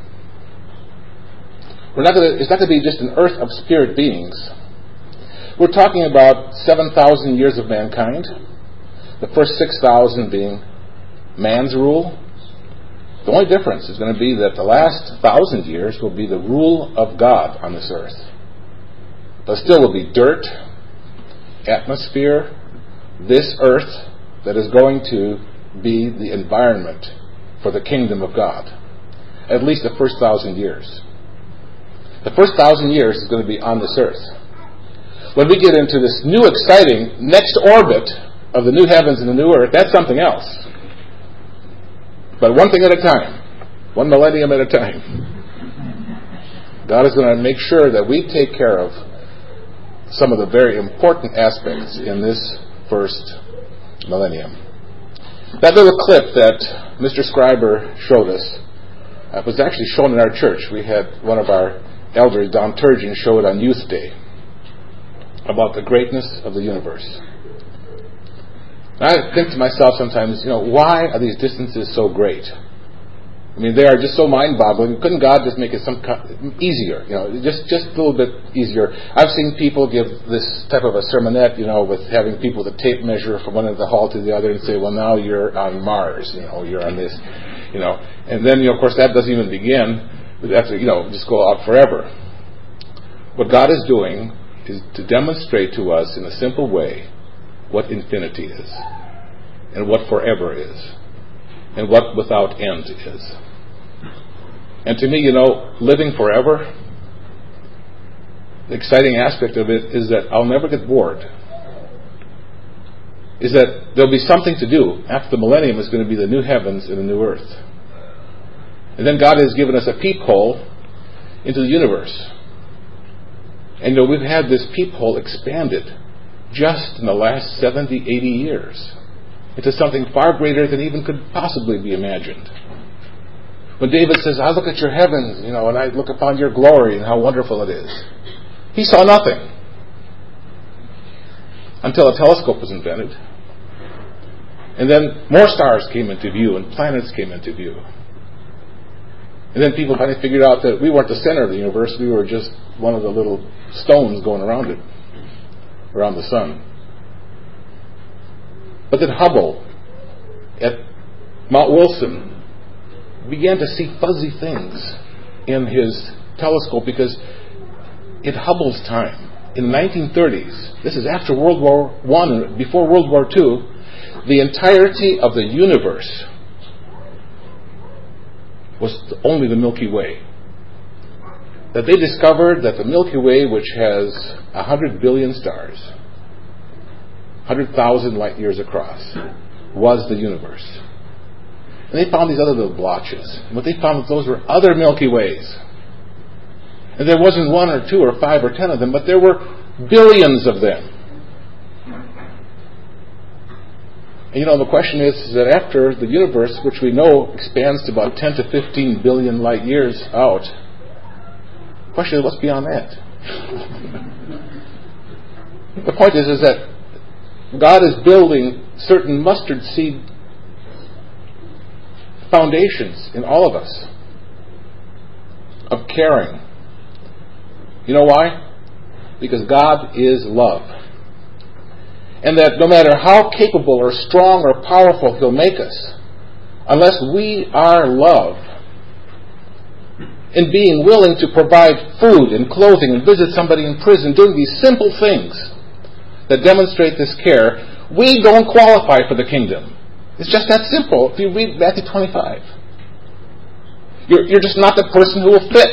We're not going to, it's not going to be just an earth of spirit beings. We're talking about seven thousand years of mankind. The first six thousand being man's rule. The only difference is going to be that the last thousand years will be the rule of God on this earth. But still will be dirt, atmosphere, this earth that is going to be the environment for the kingdom of God. At least the first thousand years. The first thousand years is going to be on this earth. When we get into this new exciting next orbit of the new heavens and the new earth, that's something else. But one thing at a time. One millennium at a time. God is going to make sure that we take care of some of the very important aspects in this first millennium. That little clip that Mister Scriber showed us uh, was actually shown in our church. We had one of our elders, Don Turgeon, show it on Youth Day about the greatness of the universe. I think to myself sometimes, you know, why are these distances so great? I mean, they are just so mind-boggling. Couldn't God just make it some easier? You know, just just a little bit easier. I've seen people give this type of a sermonette, you know, with having people with a tape measure from one end of the hall to the other and say, well, now you're on Mars, you know, you're on this, you know. And then, you know, of course, that doesn't even begin. We have to, you know, just go out forever. What God is doing is to demonstrate to us in a simple way what infinity is, and what forever is, and what without end is. And to me, you know, living forever, the exciting aspect of it is that I'll never get bored. Is that there'll be something to do. After the millennium is going to be the new heavens and the new earth. And then God has given us a peephole into the universe. And you know, we've had this peephole expanded just in the last seventy, eighty years into something far greater than even could possibly be imagined. When David says, I look at your heavens, you know, and I look upon your glory and how wonderful it is. He saw nothing until a telescope was invented. And then more stars came into view and planets came into view. And then people finally figured out that we weren't the center of the universe, we were just one of the little stones going around it. Around the sun. But then Hubble at Mount Wilson began to see fuzzy things in his telescope because in Hubble's time, in the nineteen thirties, this is after World War One, before World War Two, the entirety of the universe was only the Milky Way. That they discovered that the Milky Way, which has one hundred billion stars, one hundred thousand light years across, was the universe. And they found these other little blotches. And what they found was those were other Milky Ways. And there wasn't one or two or five or ten of them, but there were billions of them. And you know, the question is, is that after the universe, which we know expands to about ten to fifteen billion light years out, the question is, what's beyond that? The point is, is that God is building certain mustard seed foundations in all of us of caring. You know why? Because God is love. And that no matter how capable or strong or powerful He'll make us, unless we are love, in being willing to provide food and clothing and visit somebody in prison, doing these simple things that demonstrate this care, we don't qualify for the kingdom. It's just that simple. If you read Matthew twenty-five, you're, you're just not the person who will fit.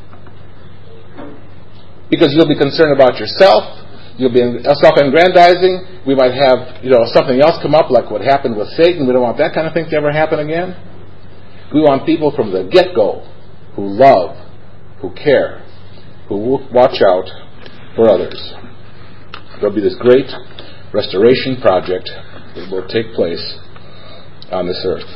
Because you'll be concerned about yourself, you'll be self-aggrandizing, we might have, you know, something else come up like what happened with Satan. We don't want that kind of thing to ever happen again. We want people from the get-go who love, who care, who will watch out for others. There will be this great restoration project that will take place on this earth.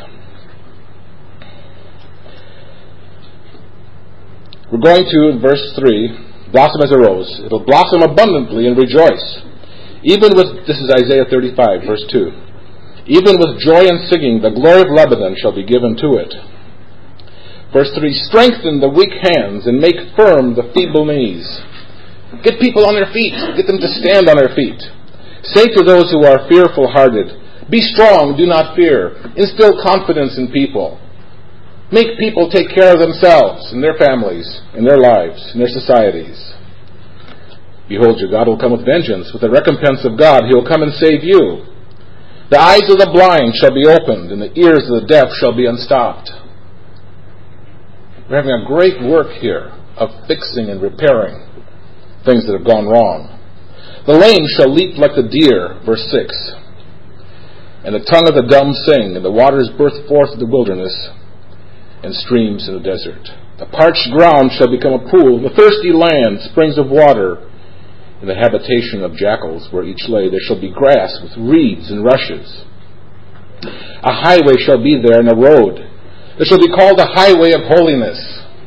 We're going to, in verse three, blossom as a rose. It will blossom abundantly and rejoice. Even with, this is Isaiah thirty-five, verse two. Even with joy and singing, the glory of Lebanon shall be given to it. Verse three, strengthen the weak hands and make firm the feeble knees. Get people on their feet. Get them to stand on their feet. Say to those who are fearful-hearted, be strong, do not fear. Instill confidence in people. Make people take care of themselves and their families and their lives and their societies. Behold, your God will come with vengeance. With the recompense of God, He will come and save you. The eyes of the blind shall be opened, and the ears of the deaf shall be unstopped. We're having a great work here of fixing and repairing things that have gone wrong. The lame shall leap like the deer, verse six. And the tongue of the dumb sing, and the waters burst forth in the wilderness, and streams in the desert. The parched ground shall become a pool, the thirsty land springs of water. In the habitation of jackals where each lay, there shall be grass with reeds and rushes. A highway shall be there, and a road. It shall be called the highway of holiness.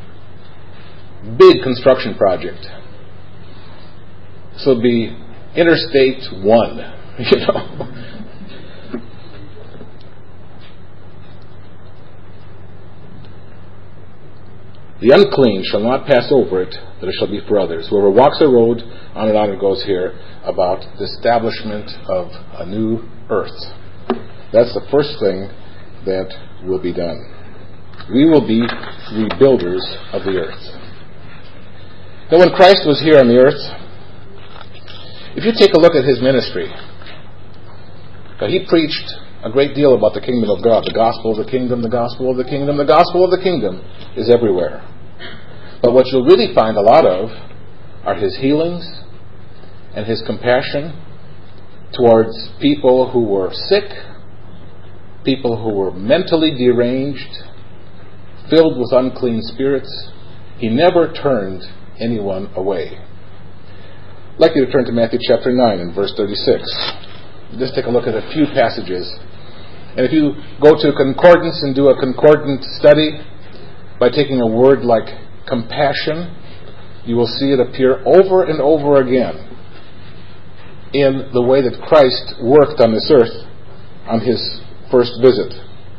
Big construction project. This will be Interstate one. You know. The unclean shall not pass over it, that it shall be for others. Whoever walks the road, on and on it goes here, about the establishment of a new earth. That's the first thing that will be done. We will be rebuilders of the earth. Now, when Christ was here on the earth, if you take a look at His ministry, He preached a great deal about the kingdom of God. The gospel of the kingdom, the gospel of the kingdom, the gospel of the kingdom is everywhere. But what you'll really find a lot of are His healings and His compassion towards people who were sick, people who were mentally deranged, filled with unclean spirits. He never turned anyone away. I'd like you to turn to Matthew chapter nine and verse thirty-six. Just take a look at a few passages. And if you go to a concordance and do a concordant study, by taking a word like compassion, you will see it appear over and over again in the way that Christ worked on this earth on His first visit.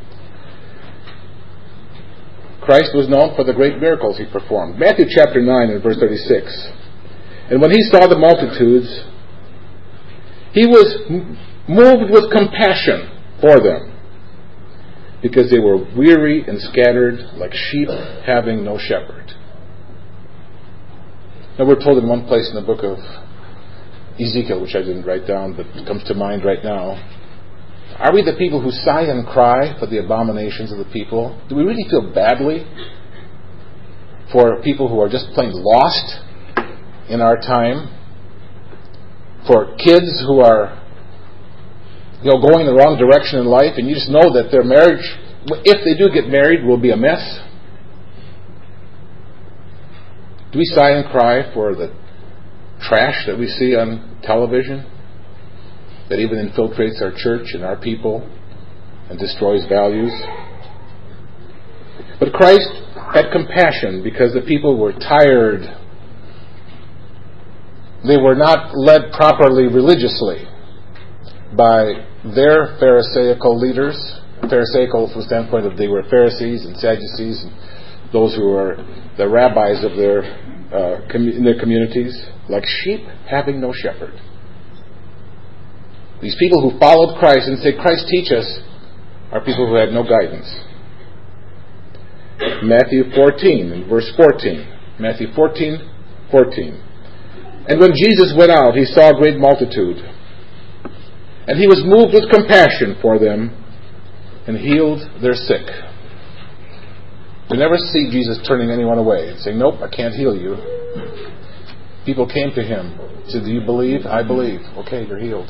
Christ was known for the great miracles He performed. Matthew chapter nine and verse thirty-six. And when He saw the multitudes, He was moved with compassion for them, because they were weary and scattered like sheep having no shepherd. Now, we're told in one place in the book of Ezekiel, which I didn't write down, but it comes to mind right now, are we the people who sigh and cry for the abominations of the people? Do we really feel badly for people who are just plain lost in our time? For kids who are, you know, going the wrong direction in life, and you just know that their marriage, if they do get married, will be a mess? Do we sigh and cry for the trash that we see on television, that even infiltrates our church and our people and destroys values? But Christ had compassion because the people were tired. They were not led properly religiously by their Pharisaical leaders. Pharisaical from the standpoint of they were Pharisees and Sadducees, and those who were the rabbis of their uh, com- in their communities, like sheep having no shepherd. These people who followed Christ and said, Christ, teach us, are people who had no guidance. Matthew fourteen and verse fourteen. Matthew fourteen, fourteen. And when Jesus went out, He saw a great multitude, and He was moved with compassion for them, and healed their sick. We never see Jesus turning anyone away and saying, nope, I can't heal you. People came to Him, said, do you believe? I believe. Okay, you're healed.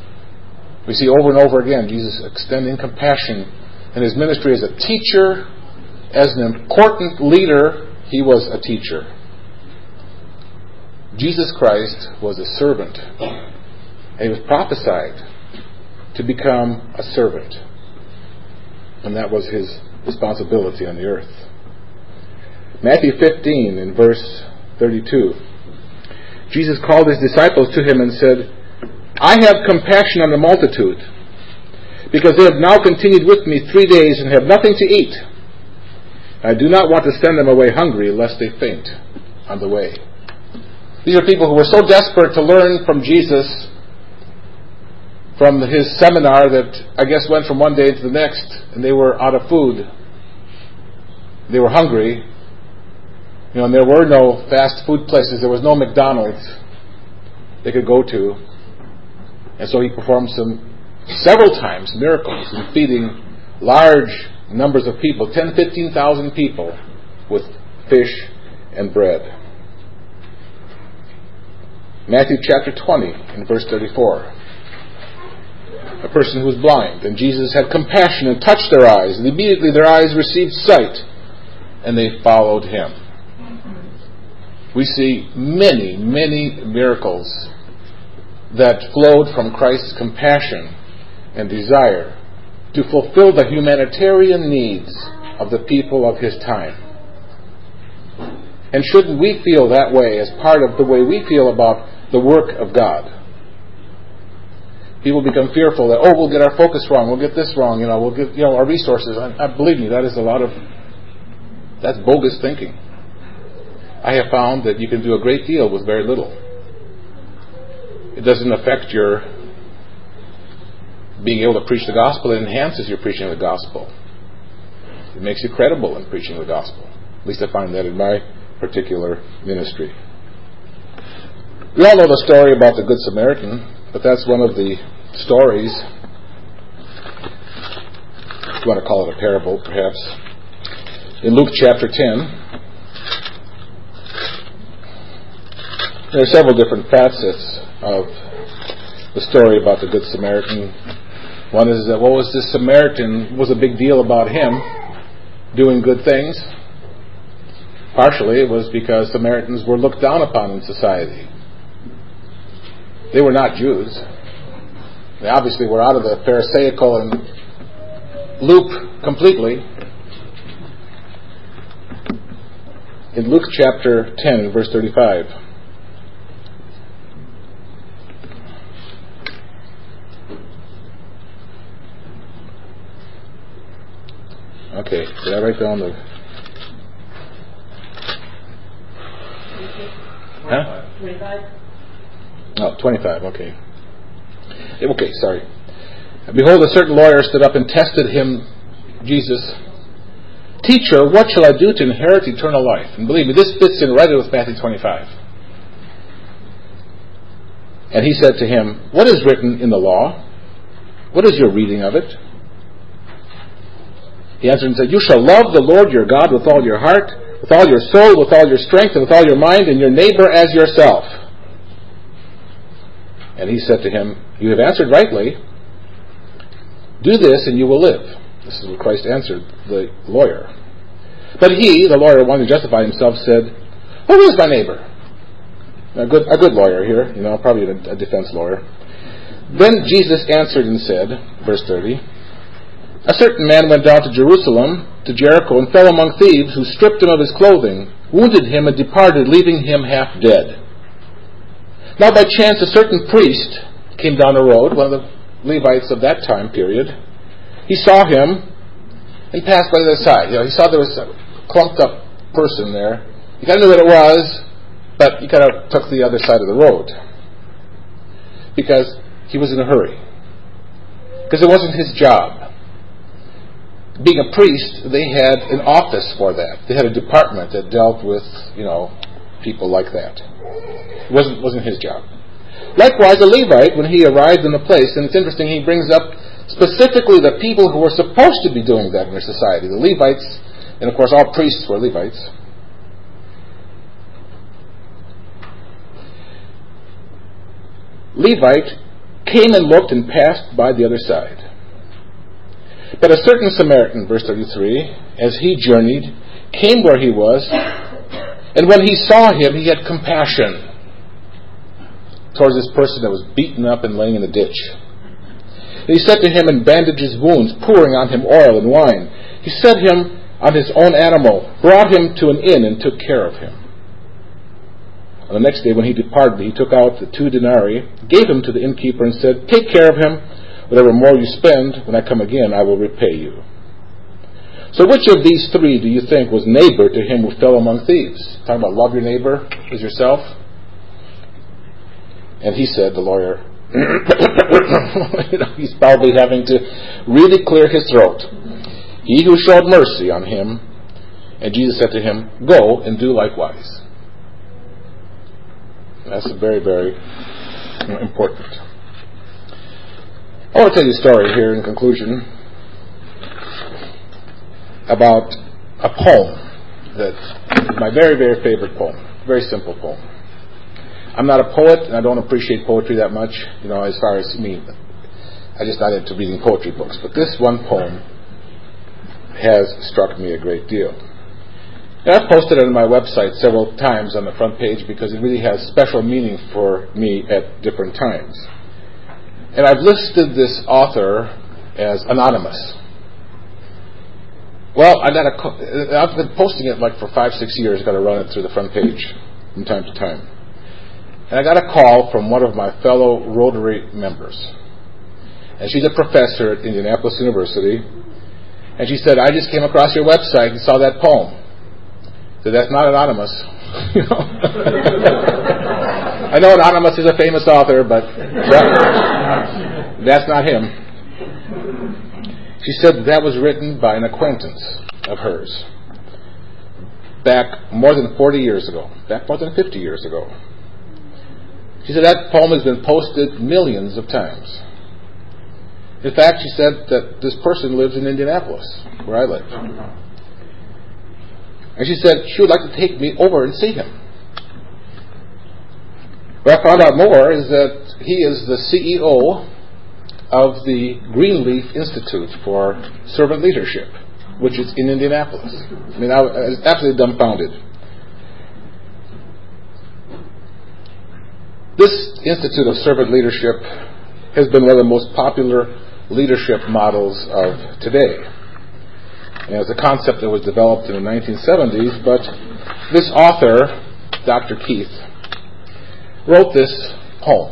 We see over and over again Jesus extending compassion in His ministry as a teacher As an important leader, he was a teacher. Jesus Christ was a servant. And he was prophesied to become a servant. And that was his responsibility on the earth. Matthew fifteen in verse thirty-two. Jesus called his disciples to him and said, I have compassion on the multitude, because they have now continued with me three days and have nothing to eat. I do not want to send them away hungry, lest they faint on the way. These are people who were so desperate to learn from Jesus, from his seminar, that I guess went from one day to the next, and they were out of food. They were hungry. You know, and there were no fast food places. There was no McDonald's they could go to. And so he performed some, several times, miracles in feeding large numbers of people, ten, fifteen thousand people, with fish and bread. Matthew chapter twenty, in verse thirty-four. A person who was blind, and Jesus had compassion and touched their eyes, and immediately their eyes received sight, and they followed him. We see many, many miracles that flowed from Christ's compassion and desire to fulfill the humanitarian needs of the people of his time. And shouldn't we feel that way as part of the way we feel about the work of God? People become fearful that, oh, we'll get our focus wrong, we'll get this wrong, you know, we'll get, you know, our resources. I, I believe me, that is a lot of, that's bogus thinking. I have found that you can do a great deal with very little. It doesn't affect your being able to preach the gospel. It enhances your preaching of the gospel. It makes you credible in preaching the gospel. At least I find that in my particular ministry. We all know the story about the Good Samaritan, but that's one of the stories, if you want to call it a parable, perhaps. In Luke chapter ten, there are several different facets of the story about the Good Samaritan. One is that what was this Samaritan was a big deal about him doing good things. Partially it was because Samaritans were looked down upon in society. They were not Jews. They obviously were out of the Pharisaical and loop completely. In Luke chapter ten, verse thirty-five. Okay, did I write down the... Huh? twenty-five. Oh, twenty-five, okay. Okay, sorry. Behold, a certain lawyer stood up and tested him, Jesus. Teacher, what shall I do to inherit eternal life? And believe me, this fits in right with Matthew twenty-five. And he said to him, what is written in the law? What is your reading of it? He answered and said, you shall love the Lord your God with all your heart, with all your soul, with all your strength, and with all your mind, and your neighbor as yourself. And he said to him, you have answered rightly. Do this and you will live. This is what Christ answered the lawyer. But he, the lawyer, wanting to justify himself, said, who is my neighbor? A good, a good lawyer here, you know, probably a, a defense lawyer. Then Jesus answered and said, verse thirty, a certain man went down to Jerusalem, to Jericho, and fell among thieves, who stripped him of his clothing, wounded him, and departed, leaving him half dead. Now by chance a certain priest came down the road, one of the Levites of that time period. He saw him and passed by the other side. You know, he saw there was a clumped up person there. He kind of knew what it was, but he kind of took the other side of the road because he was in a hurry. Because it wasn't his job. Being a priest, they had an office for that. They had a department that dealt with, you know, people like that. It wasn't, wasn't his job. Likewise, a Levite, when he arrived in the place, and it's interesting, he brings up specifically the people who were supposed to be doing that in their society. The Levites, and of course all priests were Levites. Levite came and looked and passed by the other side. But a certain Samaritan, verse thirty-three, as he journeyed, came where he was, and when he saw him, he had compassion towards this person that was beaten up and laying in a ditch. And he set to him and bandaged his wounds, pouring on him oil and wine. He set him on his own animal, brought him to an inn, and took care of him. On the next day when he departed, he took out the two denarii, gave them to the innkeeper, and said, "Take care of him. Whatever more you spend, when I come again, I will repay you." So which of these three do you think was neighbor to him who fell among thieves? Talking about love your neighbor as yourself. And he said, the lawyer, you know, he's probably having to really clear his throat. He who showed mercy on him. And Jesus said to him, "Go and do likewise." And that's very, very you know, important. I want to tell you a story here in conclusion about a poem that is my very, very favorite poem. Very simple poem. I'm not a poet, and I don't appreciate poetry that much, you know, as far as me. I just not into reading poetry books. But this one poem has struck me a great deal. And I've posted it on my website several times on the front page because it really has special meaning for me at different times. And I've listed this author as anonymous. Well, I got a, I've been posting it like for five, six years. Got to run it through the front page from time to time. And I got a call from one of my fellow Rotary members. And she's a professor at Indianapolis University. And she said, "I just came across your website and saw that poem." I said, "That's not anonymous." You know? I know Anonymous is a famous author, but that, that's not him. She said that was written by an acquaintance of hers back more than forty years ago, back more than fifty years ago. She said that poem has been posted millions of times. In fact, she said that this person lives in Indianapolis, where I live. And she said she would like to take me over and see him. What I found out more is that he is the C E O of the Greenleaf Institute for Servant Leadership, which is in Indianapolis. I mean, I was absolutely dumbfounded. This Institute of Servant Leadership has been one of the most popular leadership models of today. And it's a concept that was developed in the nineteen seventies, but this author, Doctor Keith, wrote this poem.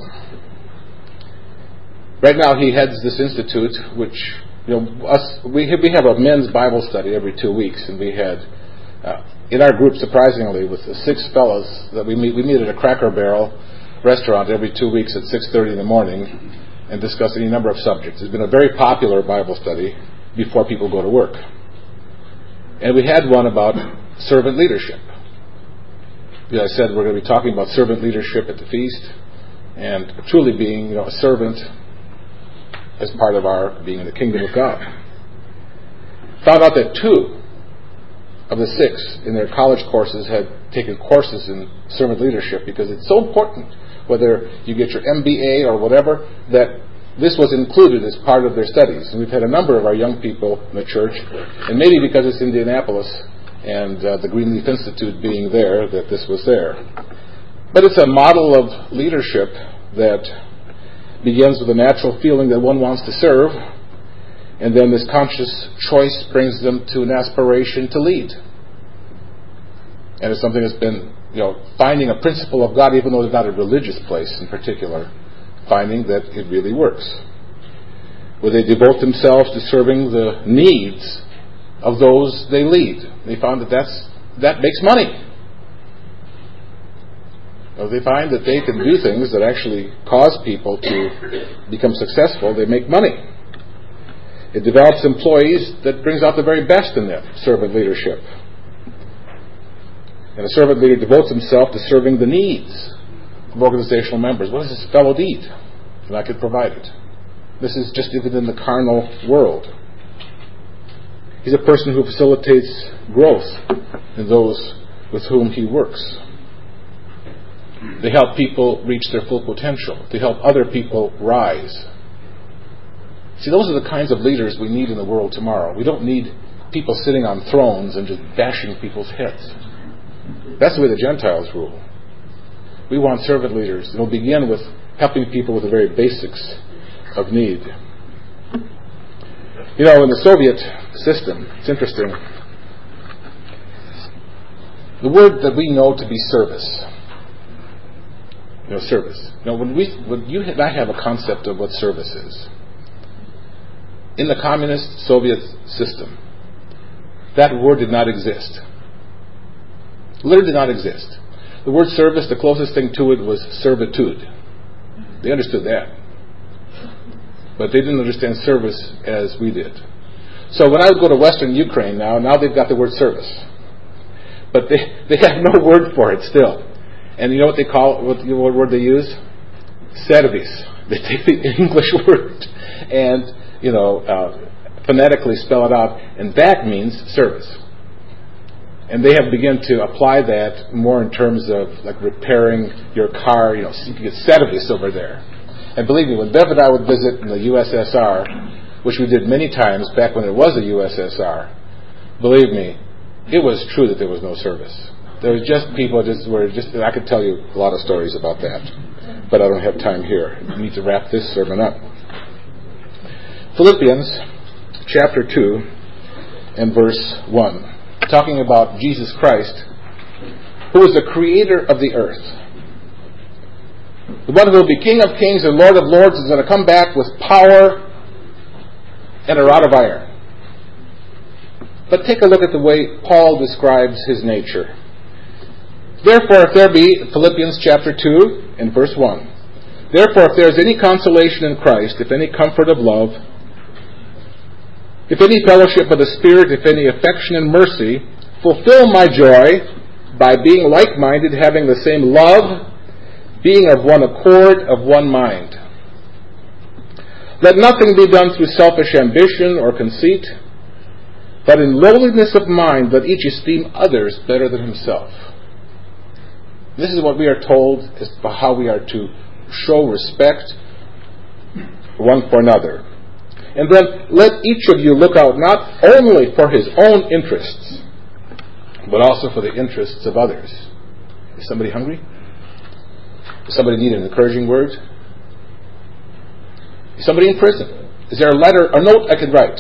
Right now he heads this institute, which, you know, us, we have, we have a men's Bible study every two weeks, and we had, uh, in our group, surprisingly, with the six fellows that we meet, we meet at a Cracker Barrel restaurant every two weeks at six thirty in the morning and discuss any number of subjects. It's been a very popular Bible study before people go to work. And we had one about servant leadership. As I said, we're going to be talking about servant leadership at the feast and truly being, you know, a servant as part of our being in the kingdom of God. Found out that two of the six in their college courses had taken courses in servant leadership because it's so important, whether you get your M B A or whatever, that this was included as part of their studies. And we've had a number of our young people in the church, and maybe because it's Indianapolis and uh, the Greenleaf Institute being there, that this was there. But it's a model of leadership that begins with a natural feeling that one wants to serve, and then this conscious choice brings them to an aspiration to lead. And it's something that's been, you know, finding a principle of God, even though it's not a religious place in particular, finding that it really works. Where they devote themselves to serving the needs of those they lead. They found that that's, that makes money. You know, they find that they can do things that actually cause people to become successful. They make money. It develops employees that brings out the very best in them, servant leadership. And a servant leader devotes himself to serving the needs of organizational members. What does this fellow need? And I could provide it. This is just even in the carnal world. He's a person who facilitates growth in those with whom he works. They help people reach their full potential. They help other people rise. See, those are the kinds of leaders we need in the world tomorrow. We don't need people sitting on thrones and just bashing people's heads. That's the way the Gentiles rule. We want servant leaders. It'll begin with helping people with the very basics of need. You know, in the Soviet system, it's interesting. The word that we know to be service. You know, service. Now, when we, when you and I have a concept of what service is, in the communist Soviet system, that word did not exist. Literally did not exist. The word service, the closest thing to it was servitude. They understood that. But they didn't understand service as we did. So when I would go to Western Ukraine now, now they've got the word service. But they, they have no word for it still. And you know what they call it, what, you know what word they use? Service. They take the English word and, you know, uh, phonetically spell it out, and that means service. And they have begun to apply that more in terms of like repairing your car, you know, so you can get service over there. And believe me, when Bev and I would visit in the U S S R, which we did many times back when it was a U S S R, believe me, it was true that there was no service. There was just people just were just, and I could tell you a lot of stories about that, but I don't have time here. I need to wrap this sermon up. Philippians chapter two and verse one, talking about Jesus Christ, who is the creator of the earth. The one who will be King of kings and Lord of lords is going to come back with power and a rod of iron. But take a look at the way Paul describes his nature. Therefore, if there be, Philippians chapter two and verse one, therefore, if there is any consolation in Christ, if any comfort of love, if any fellowship of the Spirit, if any affection and mercy, fulfill my joy by being like-minded, having the same love, being of one accord, of one mind. Let nothing be done through selfish ambition or conceit, but in lowliness of mind let each esteem others better than himself. This is what we are told as to how we are to show respect one for another. And then let each of you look out not only for his own interests, but also for the interests of others. Is somebody hungry? Does somebody need an encouraging word? Is somebody in prison? Is there a letter, a note I could write?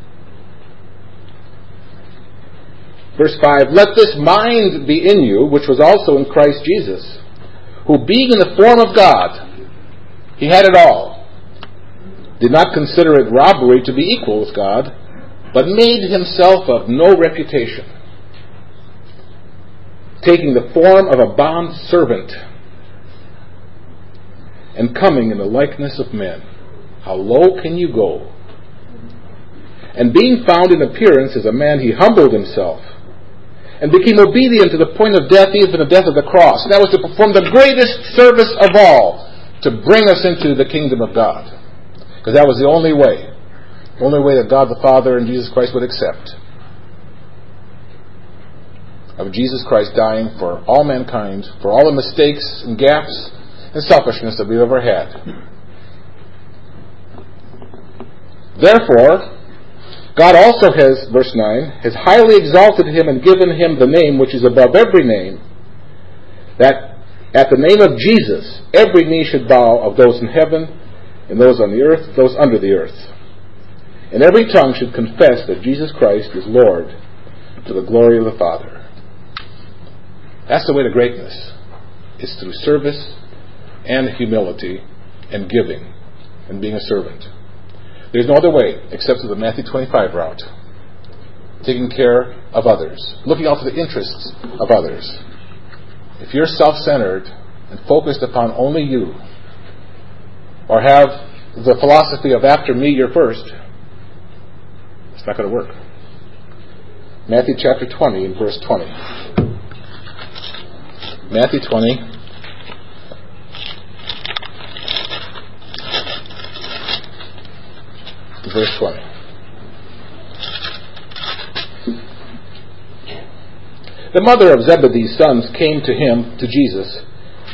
Verse five, let this mind be in you, which was also in Christ Jesus, who being in the form of God, he had it all, did not consider it robbery to be equal with God, but made himself of no reputation, taking the form of a bond servant, and coming in the likeness of men. How low can you go? And being found in appearance as a man, he humbled himself, and became obedient to the point of death, even the death of the cross. And that was to perform the greatest service of all, to bring us into the kingdom of God. Because that was the only way. The only way that God the Father and Jesus Christ would accept. Of Jesus Christ dying for all mankind, for all the mistakes and gaps and selfishness that we've ever had. Therefore, God also has, verse nine, has highly exalted him and given him the name which is above every name, that at the name of Jesus every knee should bow, of those in heaven and those on the earth, those under the earth. And every tongue should confess that Jesus Christ is Lord, to the glory of the Father. That's the way to greatness. It's through service and humility and giving and being a servant. There's no other way except through the Matthew twenty-five route. Taking care of others. Looking out for the interests of others. If you're self-centered and focused upon only you, or have the philosophy of after me, you're first, it's not going to work. Matthew chapter twenty and verse twenty. Matthew twenty. Verse twenty. The mother of Zebedee's sons came to him, to Jesus,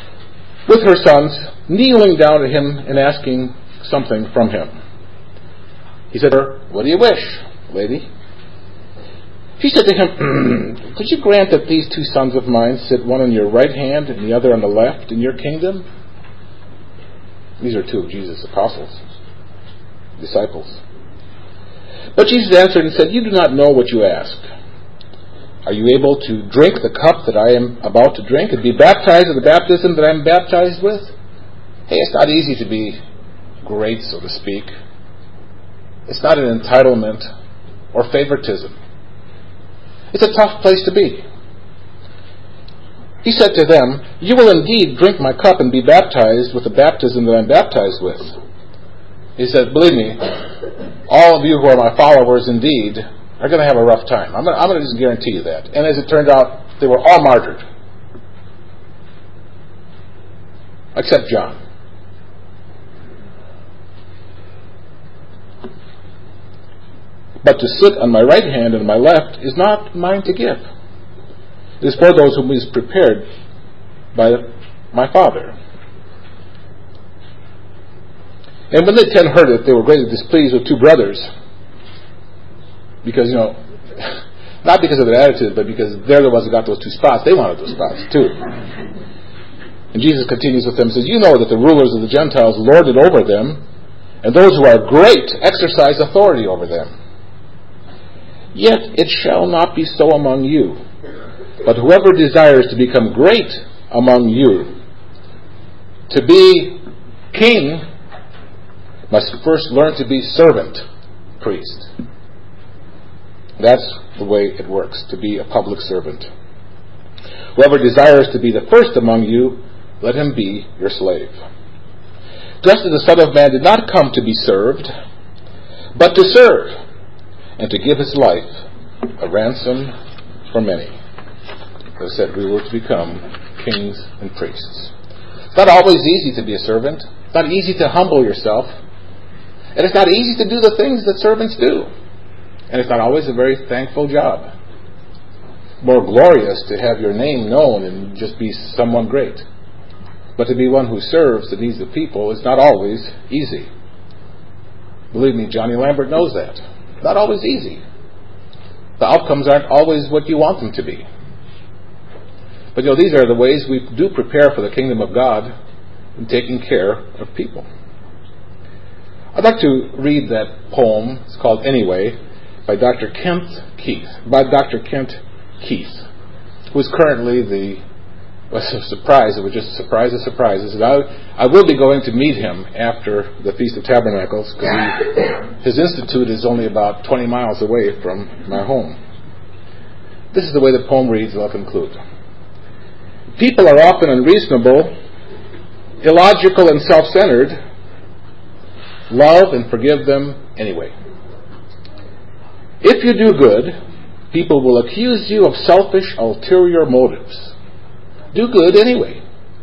with her sons, kneeling down to him and asking something from him. He said to her, "What do you wish, lady?" She said to him, "Could you grant that these two sons of mine sit one on your right hand and the other on the left in your kingdom?" These are two of Jesus' apostles, disciples. But Jesus answered and said, "You do not know what you ask. Are you able to drink the cup that I am about to drink and be baptized with the baptism that I am baptized with?" Hey, it's not easy to be great, so to speak. It's not an entitlement or favoritism. It's a tough place to be. He said to them, "You will indeed drink my cup and be baptized with the baptism that I'm baptized with." He said, "Believe me, all of you who are my followers indeed are going to have a rough time. I'm going, to, I'm going to just guarantee you that." And as it turned out, they were all martyred. Except John. But to sit on my right hand and my left is not mine to give. It is for those whom is prepared by my Father. And when the ten heard it, they were greatly displeased with two brothers. Because, you know, not because of their attitude, but because they're the ones who got those two spots. They wanted those spots too. And Jesus continues with them and says, "You know that the rulers of the Gentiles lord it over them, and those who are great exercise authority over them. Yet it shall not be so among you. But whoever desires to become great among you, to be king, must first learn to be servant priest." That's the way it works, to be a public servant. "Whoever desires to be the first among you, let him be your slave. Just as the Son of Man did not come to be served, but to serve, and to give his life a ransom for many." As I said, we were to become kings and priests. It's not always easy to be a servant. It's not easy to humble yourself. And it's not easy to do the things that servants do. And it's not always a very thankful job. More glorious to have your name known and just be someone great. But to be one who serves the needs of people is not always easy. Believe me, Johnny Lambert knows that. Not always easy. The outcomes aren't always what you want them to be. But you know, these are the ways we do prepare for the kingdom of God in taking care of people. I'd like to read that poem. It's called "Anyway" by Doctor Kent Keith. By Doctor Kent Keith, who is currently the was a surprise. It was just a surprise of surprises. And I, I will be going to meet him after the Feast of Tabernacles, because his institute is only about twenty miles away from my home. This is the way the poem reads, and I'll conclude. People are often unreasonable, illogical, and self-centered. Love and forgive them anyway. If you do good, people will accuse you of selfish, ulterior motives. Do good anyway.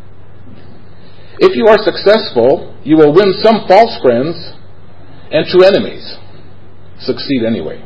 If you are successful, you will win some false friends and true enemies. Succeed anyway.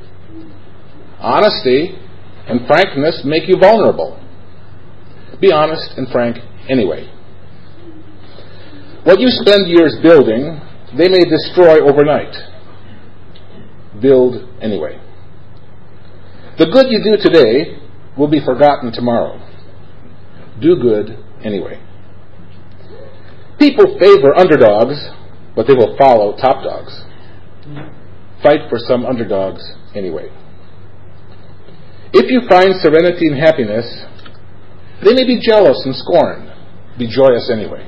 Honesty and frankness make you vulnerable. Be honest and frank anyway. What you spend years building, they may destroy overnight. Build anyway. The good you do today will be forgotten tomorrow. Do good anyway. People favor underdogs, but they will follow top dogs. Fight for some underdogs anyway. If you find serenity and happiness, they may be jealous and scorned. Be joyous anyway.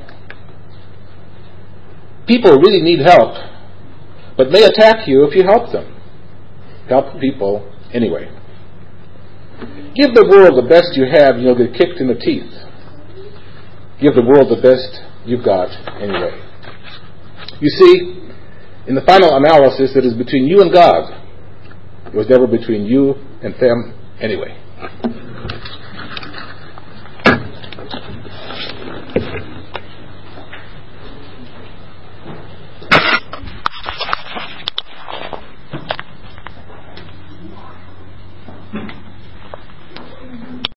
People really need help, but may attack you if you help them. Help people anyway. Give the world the best you have, and you'll get kicked in the teeth. Give the world the best you've got anyway. You see, in the final analysis, it is between you and God. It was never between you and them anyway.